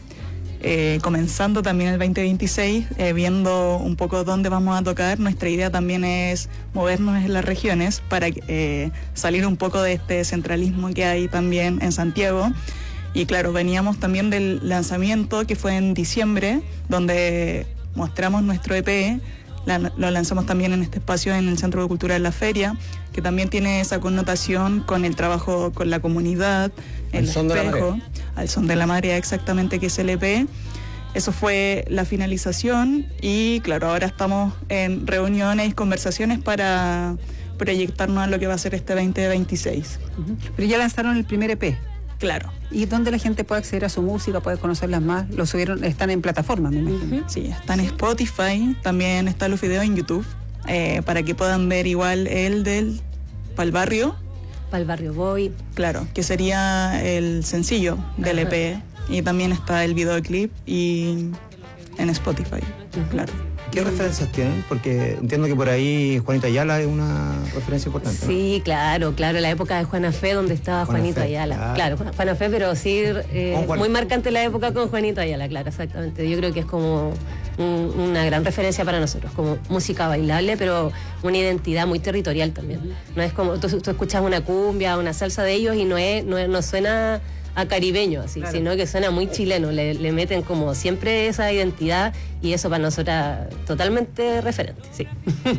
eh, comenzando también el veinte veintiséis, eh, viendo un poco dónde vamos a tocar. Nuestra idea también es movernos en las regiones para eh, salir un poco de este centralismo que hay también en Santiago. Y claro, veníamos también del lanzamiento que fue en diciembre, donde mostramos nuestro E P. La, lo lanzamos también en este espacio en el Centro Cultural La Feria, que también tiene esa connotación con el trabajo con la comunidad, el Al son espejo, de la marea. Al son de la marea, exactamente, que es el E P. Eso fue la finalización, y claro, ahora estamos en reuniones y conversaciones para proyectarnos a lo que va a ser este veinte veintiséis. Uh-huh. Pero ya lanzaron el primer E P. Claro. ¿Y dónde la gente puede acceder a su música, puede conocerlas más? Lo subieron, están en plataformas, me imagino. Uh-huh. Sí, están en Spotify, también están los videos en YouTube, eh, para que puedan ver igual el del Pal Barrio. Pal Barrio Voy. Claro, que sería el sencillo del Ajá. E P, y también está el videoclip y en Spotify, uh-huh. Claro. ¿Qué referencias tienen? Porque entiendo que por ahí Juanita Ayala es una referencia importante, ¿no? Sí, claro, claro, la época de Juana Fe, donde estaba Juana Juanito Fe, Ayala. Claro, claro, Juana Fe, pero sí, eh, muy marcante la época con Juanito Ayala, claro, exactamente. Yo creo que es como un, una gran referencia para nosotros, como música bailable, pero una identidad muy territorial también. No es como, tú, tú escuchas una cumbia, una salsa de ellos, y no es, no, es, no suena a caribeño, así, claro. Sino que suena muy chileno, le, le meten como siempre esa identidad, y eso para nosotras totalmente referente, sí. eh,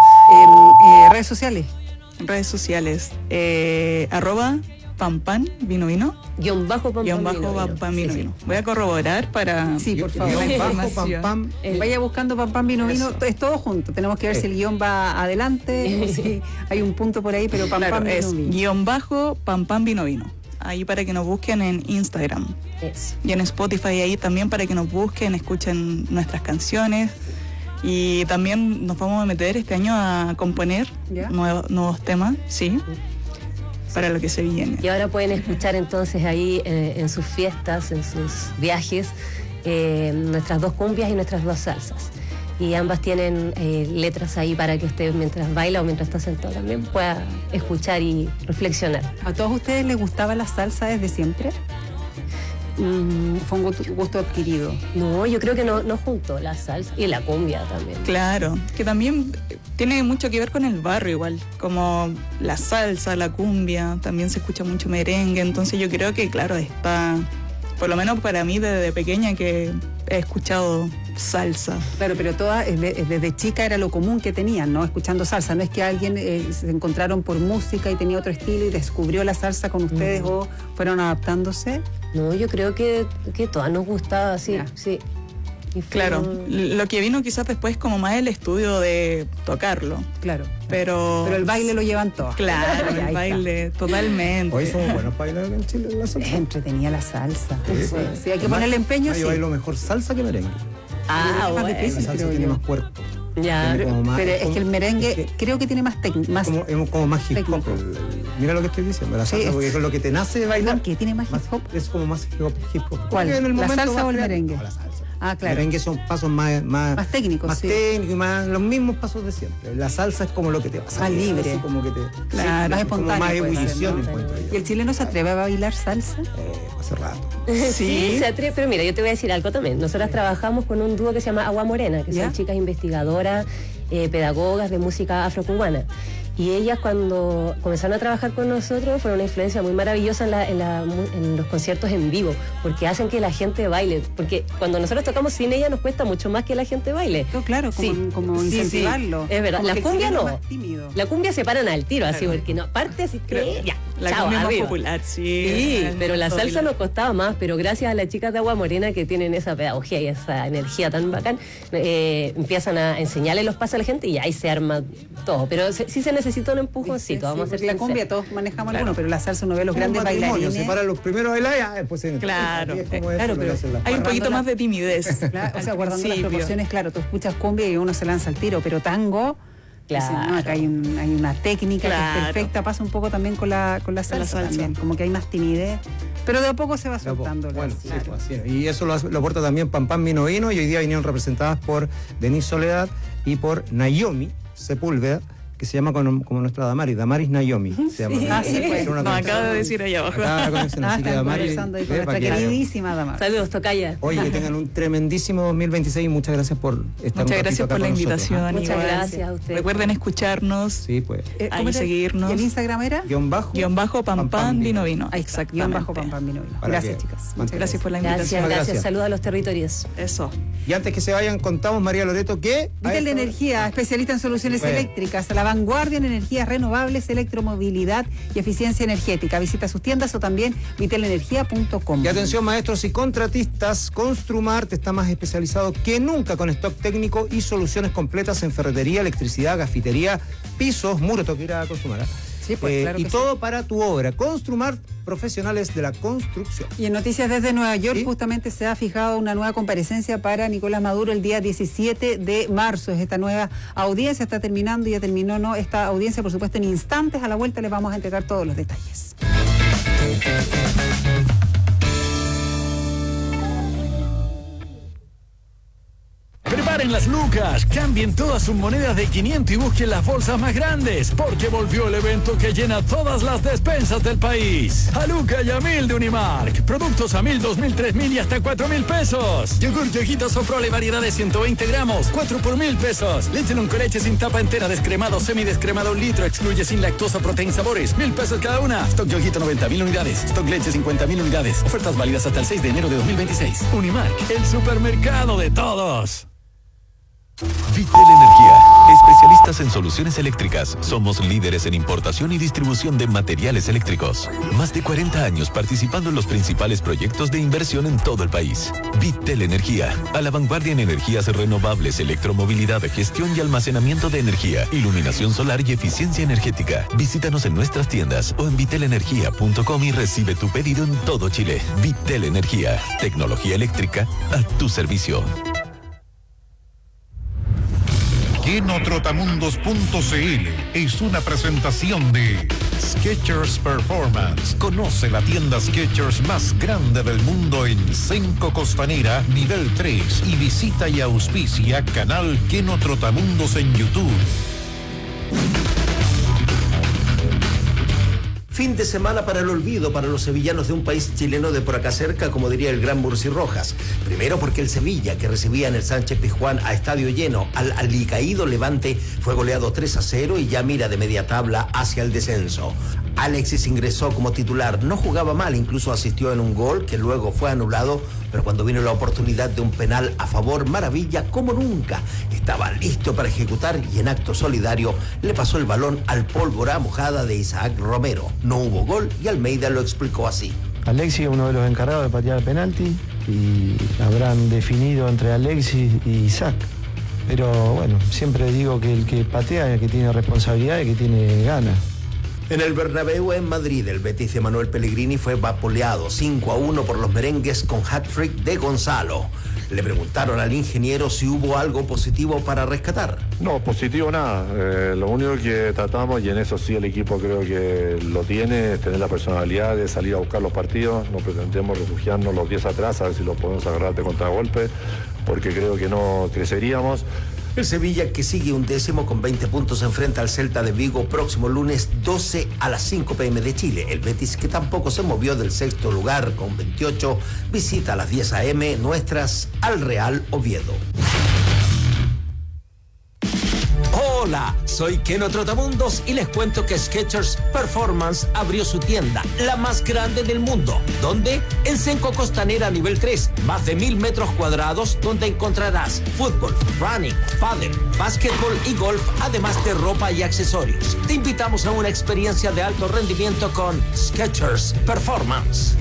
eh, redes sociales. Redes sociales, eh, arroba pampan vino vino. Guión bajo pampan Guión bajo pampan vino vino. Voy a corroborar para... Sí, por favor. Guión bajo pam, pam. Eh, vaya buscando pampan vino vino, es todo junto. Tenemos que ver eh. si el guión va adelante, o si hay un punto por ahí, pero pampan claro, vino es vino. Guión bajo pampan vino vino. Ahí para que nos busquen en Instagram. Yes. Y en Spotify ahí también para que nos busquen, escuchen nuestras canciones. Y también nos vamos a meter este año a componer nuevo, nuevos temas, sí, para lo que se viene. Y ahora pueden escuchar entonces ahí eh, en sus fiestas, en sus viajes, eh, nuestras dos cumbias y nuestras dos salsas. Y ambas tienen eh, letras ahí para que usted, mientras baila o mientras está sentado, también pueda escuchar y reflexionar. ¿A todos ustedes les gustaba la salsa desde siempre? Mm, ¿Fue un gusto, gusto adquirido? No, yo creo que no, no juntó la salsa y la cumbia también. Claro, que también tiene mucho que ver con el barrio igual, como la salsa, la cumbia, también se escucha mucho merengue, entonces yo creo que claro, está por lo menos para mí desde pequeña que he escuchado salsa. Claro, pero todas, desde chica era lo común que tenían, ¿no? Escuchando salsa. No es que alguien eh, se encontraron por música y tenía otro estilo y descubrió la salsa con ustedes, mm. o fueron adaptándose. No, yo creo que, que todas nos gustaba, sí, yeah. sí. Y claro, lo que vino quizás después como más el estudio de tocarlo. Claro. Pero, pero el baile lo llevan todos. Claro, el baile, está. Totalmente. Hoy somos buenos bailadores en Chile en la salsa. Es entretenida la salsa. Sí, sí, sí hay que ponerle empeño. Yo bailo mejor salsa que merengue. Ah, bueno. Es más difícil, la salsa tiene yo. más cuerpo. Ya, pero, más, pero es como, que el merengue es que, creo que tiene más técnica. Más como, es como más hip hop. El, el, mira lo que estoy diciendo, la salsa, sí, porque con lo que te nace de bailar. ¿Qué tiene más hip hop? Es como más hip hop. Hip -hop. ¿Cuál? En el ¿La salsa o el merengue? No, la salsa. Ah, claro. El merengue son pasos más, más, más técnicos, más sí. técnicos, más los mismos pasos de siempre. La salsa es como lo que te pasa. Más libre. Así como que te, claro, sí, más espontáneo. Más ebullición. ¿No? ¿Y el chileno se atreve a bailar salsa? Eh, hace rato. Sí, sí, se atreve, pero mira, yo te voy a decir algo también. Nosotras sí. trabajamos con un dúo que se llama Agua Morena, que ¿Ya? son chicas investigadoras, eh, pedagogas de música afrocubana. Y ellas cuando comenzaron a trabajar con nosotros fueron una influencia muy maravillosa en, la, en, la, en los conciertos en vivo, porque hacen que la gente baile, porque cuando nosotros tocamos sin ellas nos cuesta mucho más que la gente baile. No, claro, como, sí. como incentivarlo. Sí, sí. Es verdad, como la cumbia no. La cumbia se paran al tiro, claro. así, porque no, parte así que ya. La chao, cumbia arriba. más popular, sí. Sí, pero la salsa nos costaba más, pero gracias a las chicas de Agua Morena que tienen esa pedagogía y esa energía tan bacán, eh, empiezan a enseñarle los pasos a la gente y ahí se arma todo. Pero se, sí se necesita un empujón. Sí, vamos sí, a hacer la cumbia todos manejamos claro. alguno, pero la salsa uno ve los grandes bailarines. Se paran los primeros a bailar y después se Claro, es como claro, pero hay un poquito más de timidez. Claro, o sea, guardando las proporciones, claro, tú escuchas cumbia y uno se lanza al tiro, pero tango, claro. dicen, no, acá hay, un, hay una técnica claro. que es perfecta, pasa un poco también con la, con la salsa, la salsa. También, como que hay más timidez. Pero de a poco se va soltando. Bueno, sí, claro. pues, sí. Y eso lo, lo aporta también Pam Pam Vino Vino, y hoy día vinieron representadas por Denise Soledad y por Naomi Sepúlveda, que se llama como, como nuestra Damaris, Damaris Naomi. Se llama. Sí. Ah, sí, pues. No, acaba de decir ahí abajo. Acá la conexión, ah, así que Damaris. Con nuestra queridísima Damaris. Saludos, tocaya. Oye, que tengan un tremendísimo dos mil veintiséis y muchas gracias por estar Muchas un gracias por la invitación. ¿Ah? Muchas gracias a ustedes. Recuerden escucharnos. Sí, pues. Eh, ahí seguirnos. ¿Y el Instagram era? Guión bajo. Guión bajo Pam Pam Vino Vino. Exacto. Guión bajo Pam Pam Vino Vino. Gracias, que, chicas. Muchas gracias por la invitación. Gracias, gracias. Saludos a los territorios. Eso. Y antes que se vayan, contamos, María Loreto, que... Vitel de Energía, especialista en soluciones bueno. eléctricas, a la vanguardia en energías renovables, electromovilidad y eficiencia energética. Visita sus tiendas o también vitel energía punto com. Y atención, maestros y contratistas, Construmart está más especializado que nunca con stock técnico y soluciones completas en ferretería, electricidad, gafitería, pisos, muros, toque ir a Construmart. Sí, pues, eh, claro y que todo sí. para tu obra. Construmart, profesionales de la construcción. Y en noticias desde Nueva York, ¿Sí? justamente se ha fijado una nueva comparecencia para Nicolás Maduro el día diecisiete de marzo. Es esta nueva audiencia, está terminando, ya terminó, ¿no? Esta audiencia, por supuesto, en instantes. A la vuelta les vamos a entregar todos los detalles. Preparen las lucas, cambien todas sus monedas de quinientos y busquen las bolsas más grandes, porque volvió el evento que llena todas las despensas del país. A Luca y a mil de Unimark. Productos a mil, dos mil, tres mil y hasta cuatro mil pesos. Yogur Yoguito Soprole variedad de ciento veinte gramos, cuatro por mil pesos. Leche Luncoleche sin tapa entera, descremado, semidescremado, un litro, excluye sin lactosa, proteína, sabores, mil pesos cada una. Stock Yoguito noventa mil unidades, Stock Leche cincuenta mil unidades. Ofertas válidas hasta el seis de enero de dos mil veintiséis. Unimark, el supermercado de todos. Vitel Energía, especialistas en soluciones eléctricas. Somos líderes en importación y distribución de materiales eléctricos. Más de cuarenta años participando en los principales proyectos de inversión en todo el país. Vitel Energía, a la vanguardia en energías renovables, electromovilidad, gestión y almacenamiento de energía, iluminación solar y eficiencia energética. Visítanos en nuestras tiendas o en vitel energía punto com y recibe tu pedido en todo Chile. Vitel Energía, tecnología eléctrica a tu servicio. Genotrotamundos punto c l es una presentación de Skechers Performance. Conoce la tienda Skechers más grande del mundo en Senco Costanera, nivel tres, y visita y auspicia canal Genotrotamundos en YouTube. Fin de semana para el olvido para los sevillanos de un país chileno de por acá cerca, como diría el gran Murci Rojas. Primero porque el Sevilla, que recibía en el Sánchez Pizjuán a estadio lleno al alicaído Levante, fue goleado tres a cero y ya mira de media tabla hacia el descenso. Alexis ingresó como titular, no jugaba mal, incluso asistió en un gol que luego fue anulado, pero cuando vino la oportunidad de un penal a favor, maravilla como nunca. Estaba listo para ejecutar y en acto solidario le pasó el balón al pólvora mojada de Isaac Romero. No hubo gol y Almeida lo explicó así. Alexis es uno de los encargados de patear el penalti y habrán definido entre Alexis y Isaac. Pero bueno, siempre digo que el que patea es el que tiene responsabilidad y el que tiene ganas. En el Bernabéu en Madrid, el Betis de Manuel Pellegrini fue vapuleado cinco a uno por los merengues con hat-trick de Gonzalo. Le preguntaron al ingeniero si hubo algo positivo para rescatar. No, positivo nada. Eh, lo único que tratamos, y en eso sí el equipo creo que lo tiene, es tener la personalidad de salir a buscar los partidos. No pretendemos refugiarnos los diez atrás, a ver si los podemos agarrar de contragolpe, porque creo que no creceríamos. El Sevilla, que sigue un décimo con veinte puntos, enfrenta al Celta de Vigo próximo lunes doce a las cinco pe eme de Chile. El Betis, que tampoco se movió del sexto lugar con veintiocho, visita a las diez a eme nuestras al Real Oviedo. Hola, soy Keno Trotamundos y les cuento que Skechers Performance abrió su tienda, la más grande del mundo. ¿Dónde? En Senco Costanera nivel tres, más de mil metros cuadrados, donde encontrarás fútbol, running, pádel, básquetbol y golf, además de ropa y accesorios. Te invitamos a una experiencia de alto rendimiento con Skechers Performance.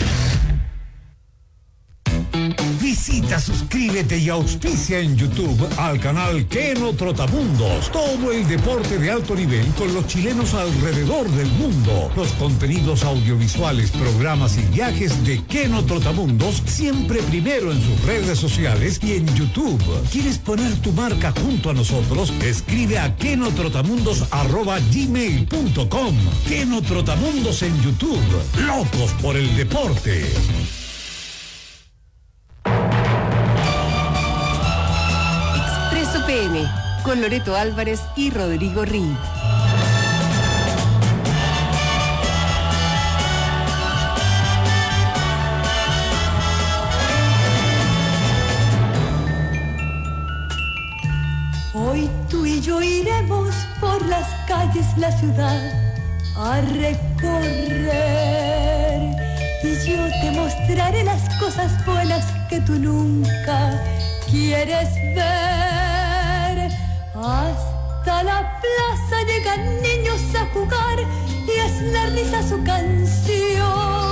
Visita, suscríbete y auspicia en YouTube al canal Keno Trotamundos. Todo el deporte de alto nivel con los chilenos alrededor del mundo. Los contenidos audiovisuales, programas y viajes de Keno Trotamundos siempre primero en sus redes sociales y en YouTube. ¿Quieres poner tu marca junto a nosotros? Escribe a kenotrotamundos arroba gmail punto com. Keno Trotamundos en YouTube. Locos por el deporte. P M, con Loreto Álvarez y Rodrigo Ring. Hoy tú y yo iremos por las calles, la ciudad a recorrer, y yo te mostraré las cosas buenas que tú nunca quieres ver. Hasta la plaza llegan niños a jugar y es la risa su canción.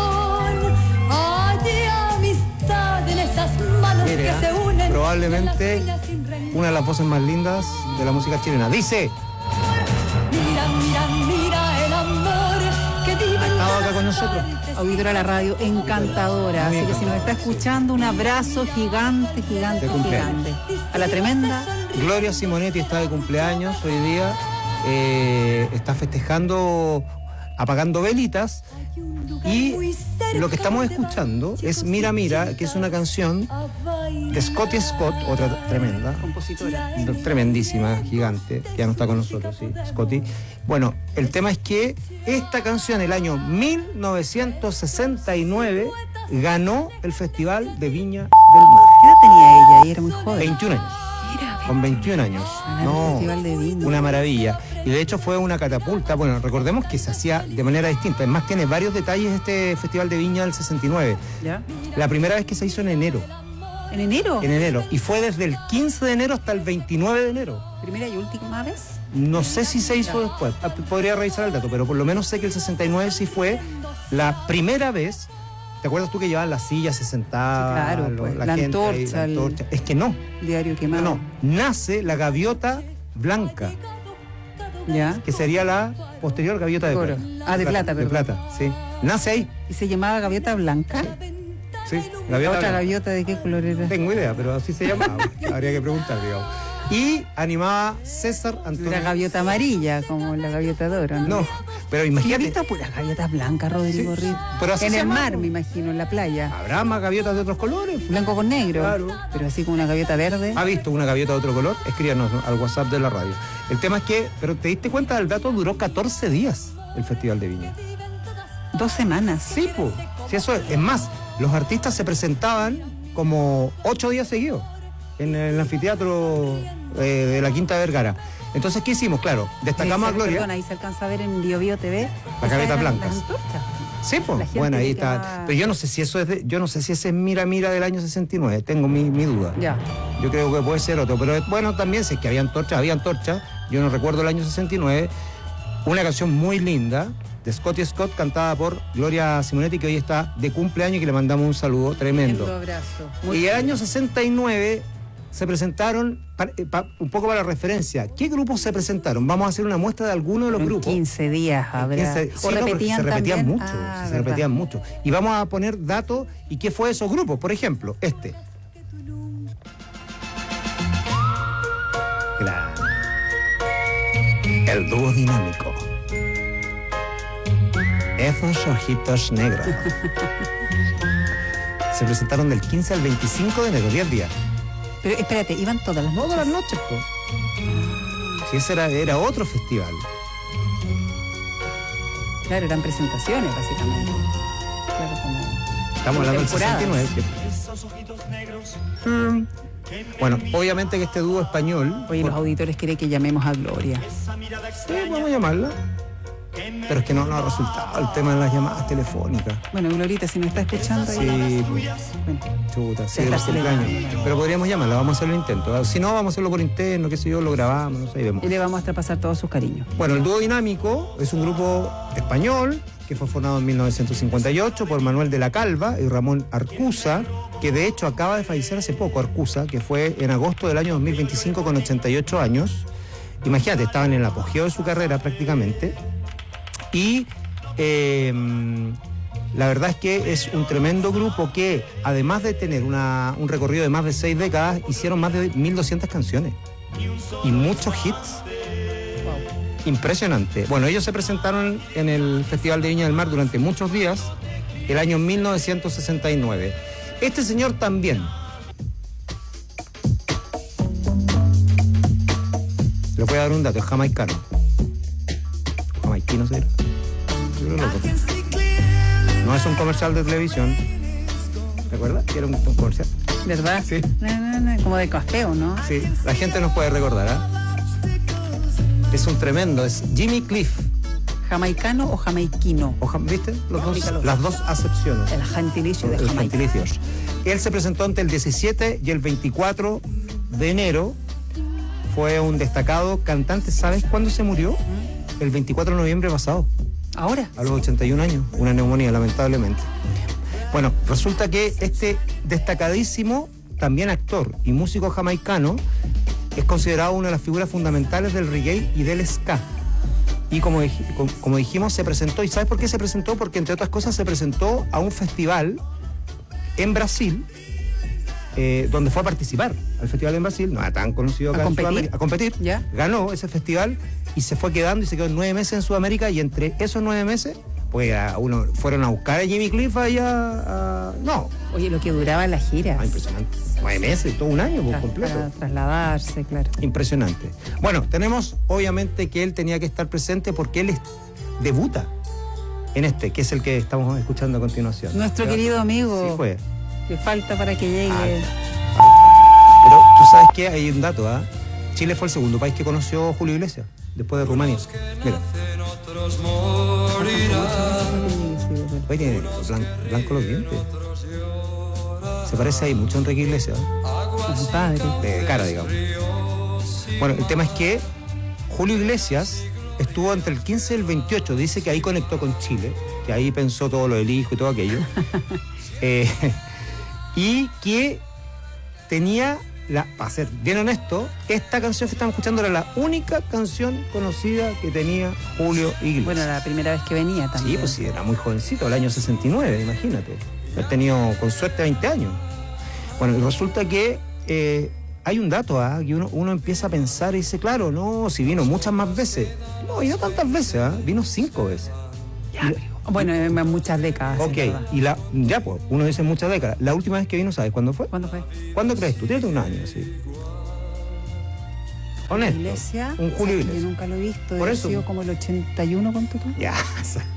Hay amistad en esas manos Mire, que se unen. Probablemente una de las voces más lindas de la música chilena. Dice. Mira, mira, mira el amor que vive en Estaba acá con nosotros. Auditora de la radio, encantadora. Así que si nos está escuchando, un abrazo gigante, gigante, gigante. A la tremenda. Gloria Simonetti está de cumpleaños hoy día. Eh, está festejando, apagando velitas. Y lo que estamos escuchando es Mira, Mira, que es una canción de Scotty Scott, otra tremenda. Compositora. Tremendísima, gigante, que ya no está con nosotros, sí, Scotty. Bueno, el tema es que esta canción, el año mil novecientos sesenta y nueve, ganó el Festival de Viña del Mar. ¿Qué edad tenía ella? Y era muy joven. veintiún años. Con veintiún años. No, Festival de Viña. Una maravilla. Y de hecho fue una catapulta. Bueno, recordemos que se hacía de manera distinta. Además tiene varios detalles este Festival de Viña del sesenta y nueve. ¿Ya? La primera vez que se hizo en enero. ¿En enero? En enero. Y fue desde el quince de enero hasta el veintinueve de enero. ¿Primera y última vez? No sé si se hizo después. Podría revisar el dato, pero por lo menos sé que el sesenta y nueve sí fue la primera vez. ¿Te acuerdas tú que llevaban las sillas, se sentaban? Sí, claro, lo, pues, la, la, gente antorcha, ahí, la antorcha. El... Es que no. Diario quemado. No, no. Nace la gaviota blanca. ¿Ya? Que sería la posterior gaviota de Oro. plata. Ah, de plata, De perdón. plata, sí. Nace ahí. ¿Y se llamaba gaviota blanca? Sí. Sí, ¿La gaviota otra blanca. gaviota de qué color era? Tengo idea, pero así se llamaba. Habría que preguntar, digamos. Y animaba César Antonio. La gaviota amarilla, como la gaviota de oro, ¿no? No, pero imagínate. Yo he visto puras gaviotas blancas, Rodrigo Sí, Riz. pero así en se el llama, mar, ¿no? me imagino, en la playa. Habrá más gaviotas de otros colores. Blanco con negro. Claro. Pero así como una gaviota verde. ¿Ha visto una gaviota de otro color? Escríbanos, ¿no?, al WhatsApp de la radio. El tema es que, pero te diste cuenta del dato, duró catorce días el Festival de Viña. Dos semanas. Sí, pues. Sí, eso es. Es más, los artistas se presentaban como ocho días seguidos en el anfiteatro eh, de la Quinta Vergara. Entonces, ¿qué hicimos? Claro, destacamos a Gloria. Perdón, ahí se alcanza a ver en Bio Bio T V. Las gavetas blancas. Las antorchas. Sí, pues, bueno, ahí está. Va... Pero yo no sé si eso es de, yo no sé si ese es Mira Mira del año sesenta y nueve, tengo mi, mi duda. Ya. Yo creo que puede ser otro, pero bueno, también sé que había antorchas, había antorchas, yo no recuerdo el año sesenta y nueve, una canción muy linda de Scotty Scott cantada por Gloria Simonetti, que hoy está de cumpleaños y que le mandamos un saludo tremendo. Un abrazo. Muy y el año sesenta y nueve se presentaron, pa, pa, un poco para la referencia, ¿qué grupos se presentaron? Vamos a hacer una muestra de algunos de los en grupos. quince días habrá. quince, sí, o no, repetían se repetían también. mucho, Ah, se repetían mucho. Y vamos a poner datos y qué fue esos grupos. Por ejemplo, este. Claro. El dúo dinámico. Esos ojitos negros. Se presentaron del quince al veinticinco de enero, diez días. Pero espérate, ¿iban todas las noches? Todas las noches, pues. Si ese era, era otro festival. Claro, eran presentaciones, básicamente. Claro, como... Estamos hablando del sesenta y nueve. Que... Mm. Bueno, obviamente que este dúo español... Oye, por... los auditores quieren que llamemos a Gloria. Sí, vamos a llamarla. Pero es que no, no ha resultado el tema de las llamadas telefónicas. Bueno, Glorita, si nos está escuchando... Sí, ahí... pues, bueno, chuta, sí, está pero podríamos llamarla, vamos a hacer el intento. Si no, vamos a hacerlo por interno, qué sé yo, lo grabamos, no sé, y vemos. Y le vamos a traspasar todos sus cariños. Bueno, el dúo dinámico es un grupo español que fue formado en mil novecientos cincuenta y ocho por Manuel de la Calva y Ramón Arcusa, que de hecho acaba de fallecer hace poco, Arcusa, que fue en agosto del año dos mil veinticinco con ochenta y ocho años. Imagínate, estaban en el apogeo de su carrera prácticamente. Y eh, la verdad es que es un tremendo grupo que, además de tener una, un recorrido de más de seis décadas, hicieron más de mil doscientas canciones y muchos hits. Wow. Impresionante. Bueno, ellos se presentaron en el Festival de Viña del Mar durante muchos días, el año mil novecientos sesenta y nueve. Este señor también. Le voy a dar un dato, es jamaicano. Jamaicano, ¿sí? No es un comercial de televisión. ¿Te acuerdas? Era un comercial. ¿Verdad? Sí. No, no, no, como de café, ¿o no? Sí, la gente nos puede recordar, ¿ah? ¿eh? Es un tremendo, es Jimmy Cliff. ¿Jamaicano o jamaiquino? O, ¿Viste? Los dos, las dos acepciones. El gentilicio de el Jamaica. Gentilicios. Él se presentó entre el diecisiete y el veinticuatro de enero. Fue un destacado cantante. ¿Sabes cuándo se murió? El veinticuatro de noviembre pasado. ¿Ahora? A los ochenta y un años. Una neumonía, lamentablemente. Bueno, resulta que este destacadísimo, también actor y músico jamaicano, es considerado una de las figuras fundamentales del reggae y del ska. Y como, como dijimos, se presentó. ¿Y sabes por qué se presentó? Porque, entre otras cosas, se presentó a un festival en Brasil, eh, donde fue a participar al festival en Brasil. No era tan conocido acá ¿A en competir? Sudamérica. A competir. ¿Ya? Ganó ese festival y se fue quedando y se quedó nueve meses en Sudamérica. Y entre esos nueve meses, pues a uno fueron a buscar a Jimmy Cliff allá. A... No. Oye, lo que duraba la gira. Ah, impresionante. Nueve meses, todo un año por Tras, completo. Para trasladarse, claro. Impresionante. Bueno, tenemos obviamente que él tenía que estar presente porque él es, debuta en este, que es el que estamos escuchando a continuación. Nuestro ¿verdad? Querido amigo. Sí, fue. Que falta para que llegue. Ah. Pero tú sabes que hay un dato, ¿ah? ¿eh? Chile fue el segundo país que conoció Julio Iglesias, después de Rumanía. Mira. Oye, tiene blan, blanco los dientes. Se parece ahí mucho a Enrique Iglesias. Su padre. De cara, digamos. Bueno, el tema es que Julio Iglesias estuvo entre el quince y el veintiocho. Dice que ahí conectó con Chile, que ahí pensó todo lo del hijo y todo aquello. eh, y que tenía, la, para ser bien honesto, esta canción que estamos escuchando era la única canción conocida que tenía Julio Iglesias. Bueno, era la primera vez que venía también. Sí, pues sí, era muy jovencito, el año sesenta y nueve, imagínate. He tenido con suerte veinte años. Bueno, y resulta que eh, hay un dato, ¿ah? Que uno, uno empieza a pensar y dice, claro, no, si vino muchas más veces. No, y no tantas veces, ¿ah? Vino cinco veces. Ya, bueno, en muchas décadas. Ok, y la, ya pues, uno dice muchas décadas. La última vez que vino, ¿sabes cuándo fue? ¿Cuándo fue? ¿Cuándo crees tú? Tienes un año, sí. Honesto. Iglesia, un Julio Iglesias. Yo nunca lo he visto. Por He eso. sido como el ochenta y uno, ¿cuánto tú? Ya.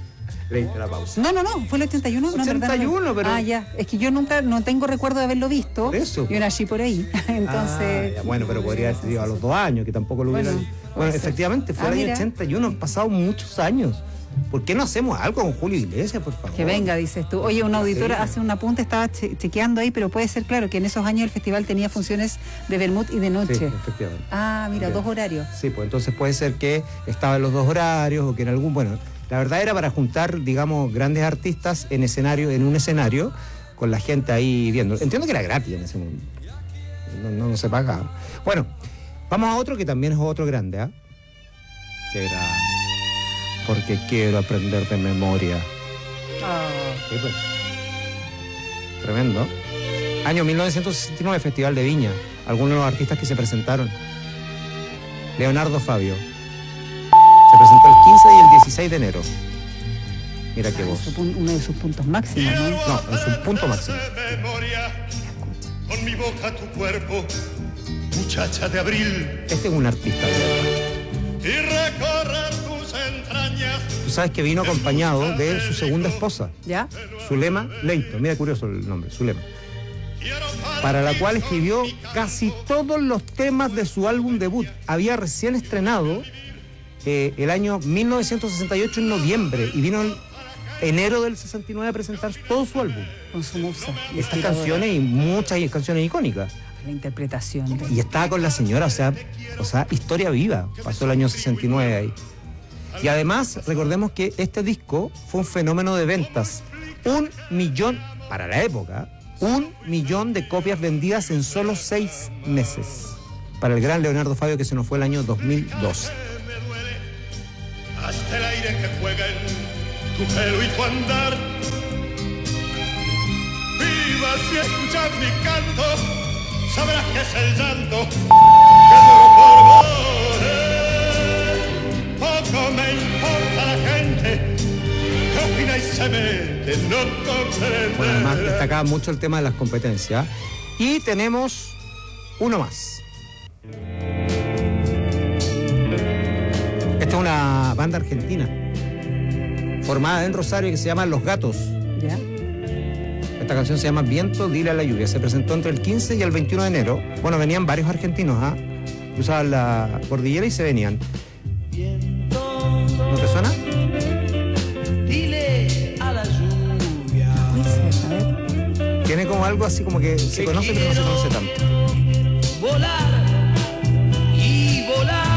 Leíste la pausa. No, no, no, fue el ochenta y uno. No, ochenta y uno, pero... Ah, ya. Es que yo nunca, no tengo recuerdo de haberlo visto. Por eso. Yo nací por ahí. Entonces... Ah, ya, bueno, pero podría haber sido a los dos años, que tampoco lo Bueno, hubieran... Bueno, efectivamente, fue Ah, el año mira. ochenta y uno, han pasado muchos años. ¿Por qué no hacemos algo con Julio Iglesias, por favor? Que venga, dices tú. Oye, una auditora Sí. hace un apunte, estaba che- chequeando ahí, pero puede ser claro que en esos años el festival tenía funciones de vermut y de noche. Sí, efectivamente. Ah, mira, Bien. dos horarios. Sí, pues entonces puede ser que estaba en los dos horarios o que en algún... Bueno, la verdad era para juntar, digamos, grandes artistas en escenario, en un escenario, con la gente ahí viendo. Entiendo que era gratis en ese momento. No, no, no se pagaba. Bueno, vamos a otro que también es otro grande, ¿ah? Que era... Porque quiero aprender de memoria. Sí, pues. Tremendo. Año mil novecientos sesenta y nueve, Festival de Viña. Algunos de los artistas que se presentaron. Leonardo Fabio. Se presentó el quince y el dieciséis de enero. Mira qué voz. Su pun- Uno de sus puntos máximos, ¿no? No, en su punto máximo. Con mi boca tu cuerpo, muchacha de abril, Este es un artista, de verdad. y recorrer tus entrañas. Tú sabes que vino acompañado de su segunda esposa, ¿Ya? Zulema Leighton. Mira, curioso el nombre, Zulema. Para la cual escribió casi todos los temas de su álbum debut. Había recién estrenado eh, el año mil novecientos sesenta y ocho en noviembre y vino en enero del sesenta y nueve a presentar todo su álbum. Con su musa. Estas inspiradora. canciones y muchas canciones icónicas. La interpretación. De... Y estaba con la señora, o sea, o sea, historia viva. Pasó el año sesenta y nueve ahí. Y además, recordemos que este disco fue un fenómeno de ventas. Un millón, para la época, un millón de copias vendidas en solo seis meses. Para el gran Leonardo Fabio, que se nos fue el año dos mil doce. Hasta el aire que juega en tu pelo y tu andar. Viva si escuchas mi canto, sabrás que es el llanto que lloro por vos. Poco me importa la gente que opina y se mete, no comprende. Bueno, además destacaba mucho el tema de las competencias. Y tenemos uno más. Esta es una banda argentina formada en Rosario que se llama Los Gatos. ¿Ya? Esta canción se llama Viento, dile a la lluvia. Se presentó entre el quince y el veintiuno de enero. Bueno, venían varios argentinos, ¿ah? Cruzaban la cordillera y se venían. ¿No te suena? Dile a la lluvia. Tiene como algo así como que se conoce pero no se conoce tanto. Volar y volar.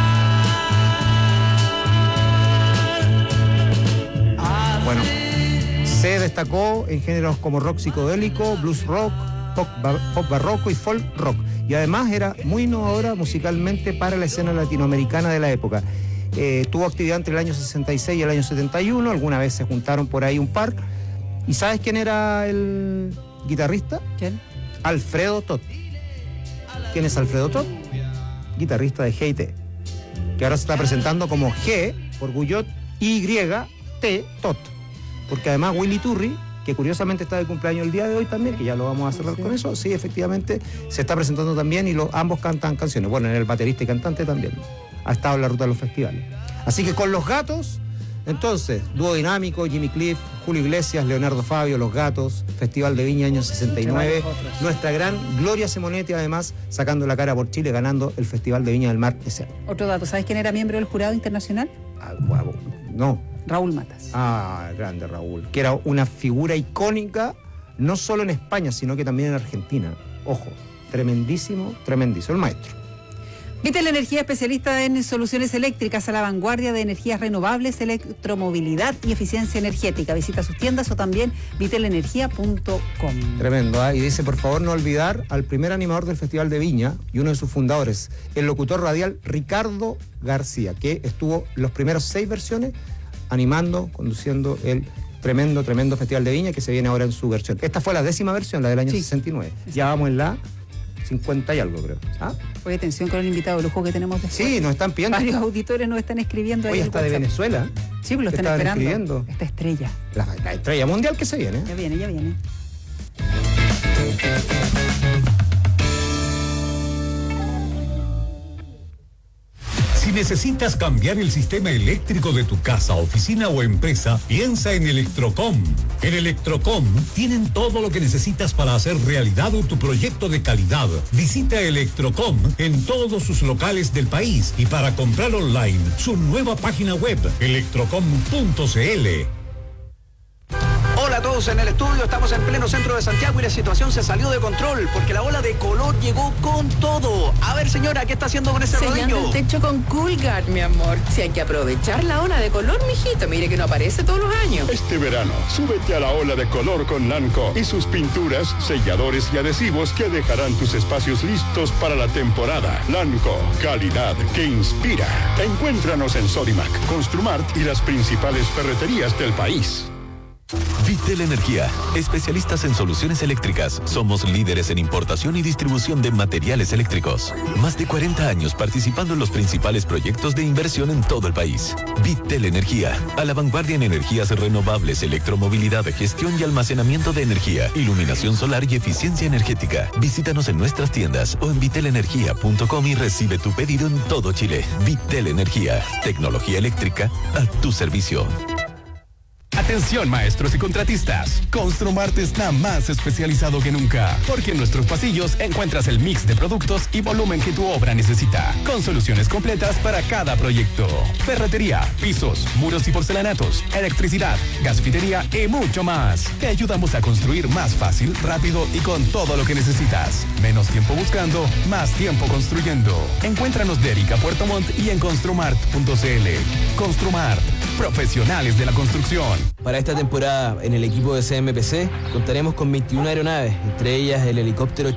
Bueno, se destacó en géneros como rock psicodélico, blues rock, pop, bar- pop barroco y folk rock. Y además era muy innovadora musicalmente para la escena latinoamericana de la época. Eh, tuvo actividad entre el año sesenta y seis y el año setenta y uno. Alguna vez se juntaron por ahí un par. ¿Y sabes quién era el guitarrista? ¿Quién? Alfredo Tot. ¿Quién es Alfredo Tot? Guitarrista de G y T. Que ahora se está presentando como G por Guyot, Y, T, Tot. Porque además Willy Turri, que curiosamente está de cumpleaños el día de hoy también, que ya lo vamos a cerrar con eso, sí, efectivamente, se está presentando también y los, ambos cantan canciones. Bueno, en el baterista y cantante también. Ha estado en la ruta de los festivales. Así que con Los Gatos, entonces, dúo dinámico, Jimmy Cliff, Julio Iglesias, Leonardo Fabio, Los Gatos, Festival de Viña año sesenta y nueve. Nuestra gran Gloria Simonetti, además, sacando la cara por Chile, ganando el Festival de Viña del Mar ese año. Otro dato, ¿sabes quién era miembro del jurado internacional? Ah, guau, no. Raúl Matas. Ah, grande Raúl, que era una figura icónica, no solo en España, sino que también en Argentina. Ojo, tremendísimo, tremendísimo, el maestro. Vitel Energía, especialista en soluciones eléctricas a la vanguardia de energías renovables, electromovilidad y eficiencia energética. Visita sus tiendas o también vitel energía punto com. Tremendo, ¿eh? Y dice, por favor, no olvidar al primer animador del Festival de Viña y uno de sus fundadores, el locutor radial Ricardo García, que estuvo los primeros seis versiones animando, conduciendo el tremendo, tremendo Festival de Viña que se viene ahora en su versión. Esta fue la décima versión, la del año Sí. sesenta y nueve. Ya vamos en la cincuenta y algo, creo. ¿Ah? Oye, atención con el invitado de lujo que tenemos después. Sí, nos están pidiendo. Varios auditores nos están escribiendo ahí. Oye, en hasta de WhatsApp. Venezuela. Sí, pues lo ¿Qué están estaban esperando. escribiendo? Esta estrella. La, la estrella mundial que se viene. Ya viene, ya viene. necesitas cambiar el sistema eléctrico de tu casa, oficina o empresa, piensa en Electrocom. En Electrocom tienen todo lo que necesitas para hacer realidad tu proyecto de calidad. Visita Electrocom en todos sus locales del país y para comprar online, su nueva página web, electrocom punto c l. Hola a todos en el estudio, estamos en pleno centro de Santiago y la situación se salió de control porque la ola de calor llegó con todo. A ver, señora, ¿qué está haciendo con ese Sellando rodillo? el techo con Coolguard, mi amor. Si hay que aprovechar la ola de color, mijito, mire que no aparece todos los años. Este verano, súbete a la ola de color con Lanco y sus pinturas, selladores y adhesivos que dejarán tus espacios listos para la temporada. Lanco, calidad que inspira. Encuéntranos en Sodimac, Construmart y las principales ferreterías del país. Vitel Energía, especialistas en soluciones eléctricas. Somos líderes en importación y distribución de materiales eléctricos. Más de cuarenta años participando en los principales proyectos de inversión en todo el país. Vitel Energía, a la vanguardia en energías renovables, electromovilidad, gestión y almacenamiento de energía, iluminación solar y eficiencia energética. Visítanos en nuestras tiendas o en vitel energía punto com y recibe tu pedido en todo Chile. Vitel Energía, tecnología eléctrica a tu servicio. Atención maestros y contratistas, Construmart está más especializado que nunca, porque en nuestros pasillos encuentras el mix de productos y volumen que tu obra necesita, con soluciones completas para cada proyecto. Ferretería, pisos, muros y porcelanatos, electricidad, gasfitería y mucho más. Te ayudamos a construir más fácil, rápido y con todo lo que necesitas. Menos tiempo buscando, más tiempo construyendo. Encuéntranos de Erika Puerto Montt y en construmart punto c l. Construmart, profesionales de la construcción. Para esta temporada, en el equipo de C M P C, contaremos con veintiuna aeronaves, entre ellas el helicóptero